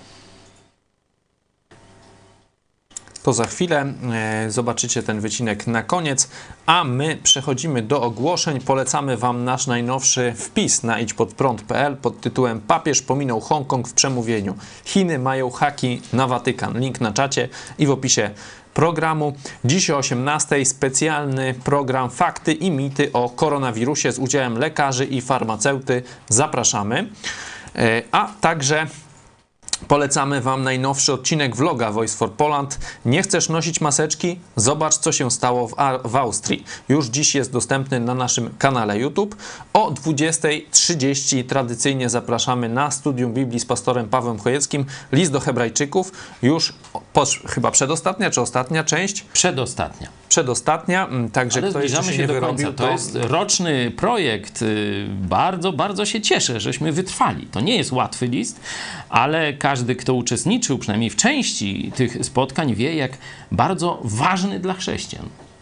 B: To za chwilę e, zobaczycie ten wycinek na koniec, a my przechodzimy do ogłoszeń. Polecamy Wam nasz najnowszy wpis na idź pod prąd kropka p l pod tytułem Papież pominął Hongkong w przemówieniu. Chiny mają haki na Watykan. Link na czacie i w opisie programu. Dziś o osiemnastej specjalny program Fakty i mity o koronawirusie z udziałem lekarzy i farmaceuty. Zapraszamy. E, a także polecamy Wam najnowszy odcinek vloga Voice for Poland. Nie chcesz nosić maseczki? Zobacz, co się stało w, w Austrii. Już dziś jest dostępny na naszym kanale YouTube. O dwudziestej trzydzieści tradycyjnie zapraszamy na Studium Biblii z pastorem Pawłem Chojeckim. List do Hebrajczyków. Już po, chyba przedostatnia czy ostatnia część?
C: Przedostatnia.
B: Przedostatnia, także
C: ale
B: kto jeszcze się, się nie
C: do
B: wyrobił,
C: końca. To, to jest roczny projekt. Bardzo, bardzo się cieszę, żeśmy wytrwali. To nie jest łatwy list, ale każdy, kto uczestniczył przynajmniej w części tych spotkań, wie, jak bardzo ważny dla chrześcijan.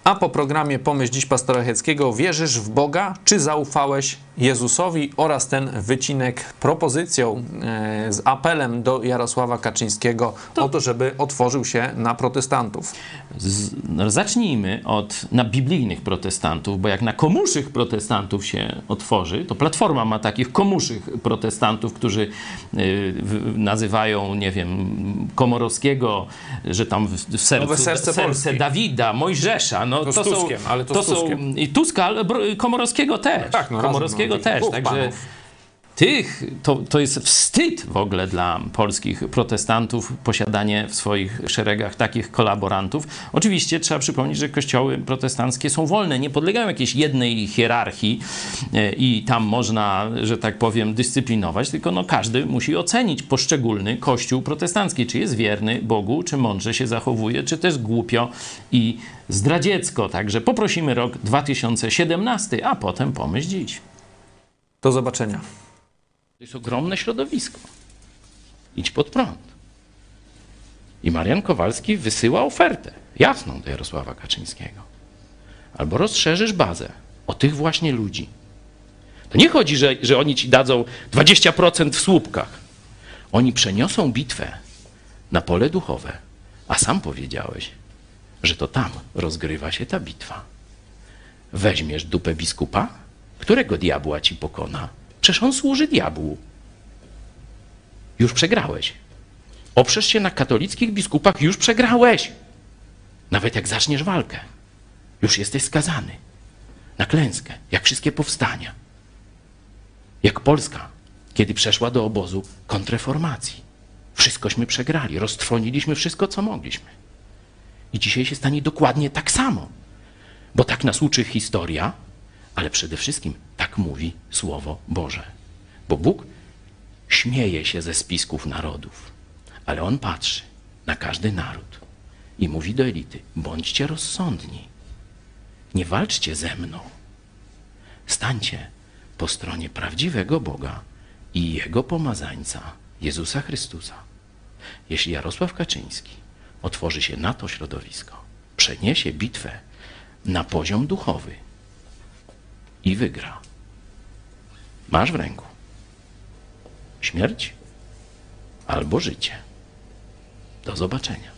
B: A po programie Pomyśl dziś pastora Checkiego, wierzysz w Boga, czy zaufałeś Jezusowi? Oraz ten wycinek propozycją, e, z apelem do Jarosława Kaczyńskiego to... o to, żeby otworzył się na protestantów.
C: Z, no, zacznijmy od na biblijnych protestantów, bo jak na komuszych protestantów się otworzy, to Platforma ma takich komuszych protestantów, którzy y, w, nazywają, nie wiem, Komorowskiego, że tam w, w sercu,
B: serce,
C: serce Dawida, Mojżesza. No,
B: to,
C: to,
B: z Tuskiem,
C: są,
B: ale to,
C: to
B: z Tuskiem.
C: są i Tuska, ale Komorowskiego też.
B: No tak, no
C: Komorowskiego
B: razem, no,
C: też. Także
B: panów.
C: tych, to, to jest wstyd w ogóle dla polskich protestantów posiadanie w swoich szeregach takich kolaborantów. Oczywiście trzeba przypomnieć, że kościoły protestanckie są wolne, nie podlegają jakiejś jednej hierarchii i tam można, że tak powiem, dyscyplinować, tylko no każdy musi ocenić poszczególny kościół protestancki, czy jest wierny Bogu, czy mądrze się zachowuje, czy też głupio i zdradziecko. Także poprosimy rok dwa tysiące siedemnasty, a potem pomyśl dziś.
B: Do zobaczenia.
C: To jest ogromne środowisko. Idź pod prąd. I Marian Kowalski wysyła ofertę jasną do Jarosława Kaczyńskiego. Albo rozszerzysz bazę o tych właśnie ludzi. To nie chodzi, że, że oni ci dadzą dwadzieścia procent w słupkach. Oni przeniosą bitwę na pole duchowe, a sam powiedziałeś, że to tam rozgrywa się ta bitwa. Weźmiesz dupę biskupa, którego diabła ci pokona? Przecież on służy diabłu. Już przegrałeś. Oprzesz się na katolickich biskupach, już przegrałeś. Nawet jak zaczniesz walkę, już jesteś skazany na klęskę, jak wszystkie powstania. Jak Polska, kiedy przeszła do obozu kontrreformacji. Wszystkośmy przegrali, roztrwoniliśmy wszystko, co mogliśmy. I dzisiaj się stanie dokładnie tak samo, bo tak nas uczy historia, ale przede wszystkim tak mówi Słowo Boże. Bo Bóg śmieje się ze spisków narodów, ale On patrzy na każdy naród i mówi do elity: bądźcie rozsądni, nie walczcie ze mną. Stańcie po stronie prawdziwego Boga i Jego pomazańca, Jezusa Chrystusa. Jeśli Jarosław Kaczyński otworzy się na to środowisko, przeniesie bitwę na poziom duchowy i wygra, masz w ręku śmierć albo życie. Do zobaczenia.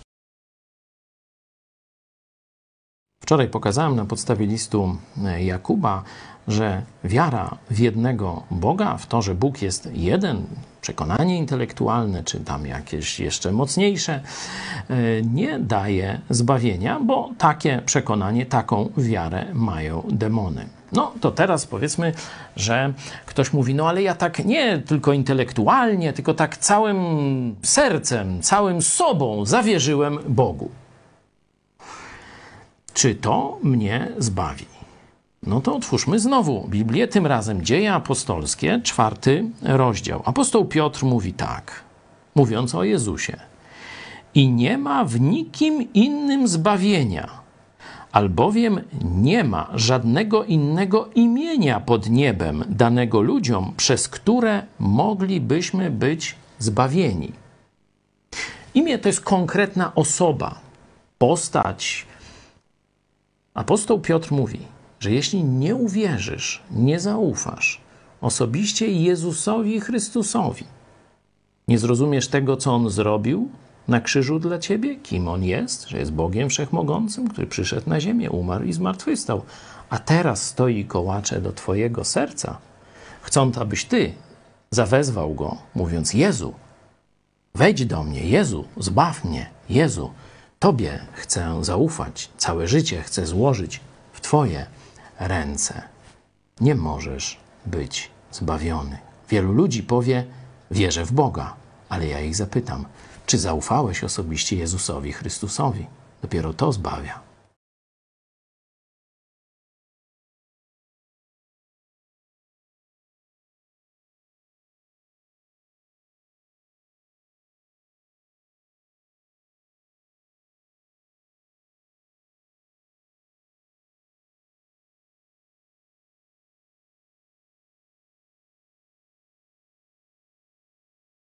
C: Wczoraj pokazałem na podstawie listu Jakuba, że wiara w jednego Boga, w to, że Bóg jest jeden, przekonanie intelektualne, czy tam jakieś jeszcze mocniejsze, nie daje zbawienia, bo takie przekonanie, taką wiarę mają demony. No to teraz powiedzmy, że ktoś mówi, no ale ja tak nie tylko intelektualnie, tylko tak całym sercem, całym sobą zawierzyłem Bogu. Czy to mnie zbawi? No to otwórzmy znowu Biblię, tym razem Dzieje Apostolskie, czwarty rozdział. Apostoł Piotr mówi tak, mówiąc o Jezusie: i nie ma w nikim innym zbawienia, albowiem nie ma żadnego innego imienia pod niebem danego ludziom, przez które moglibyśmy być zbawieni. Imię to jest konkretna osoba, postać. Apostoł Piotr mówi, że jeśli nie uwierzysz, nie zaufasz osobiście Jezusowi Chrystusowi, nie zrozumiesz tego, co On zrobił na krzyżu dla ciebie, kim On jest, że jest Bogiem Wszechmogącym, który przyszedł na ziemię, umarł i zmartwychwstał, a teraz stoi i kołacze do twojego serca, chcąc, abyś ty zawezwał Go, mówiąc: Jezu, wejdź do mnie, Jezu, zbaw mnie, Jezu, Tobie chcę zaufać, całe życie chcę złożyć w Twoje ręce. Nie możesz być zbawiony. Wielu ludzi powie: wierzę w Boga, ale ja ich zapytam, czy zaufałeś osobiście Jezusowi Chrystusowi? Dopiero to zbawia.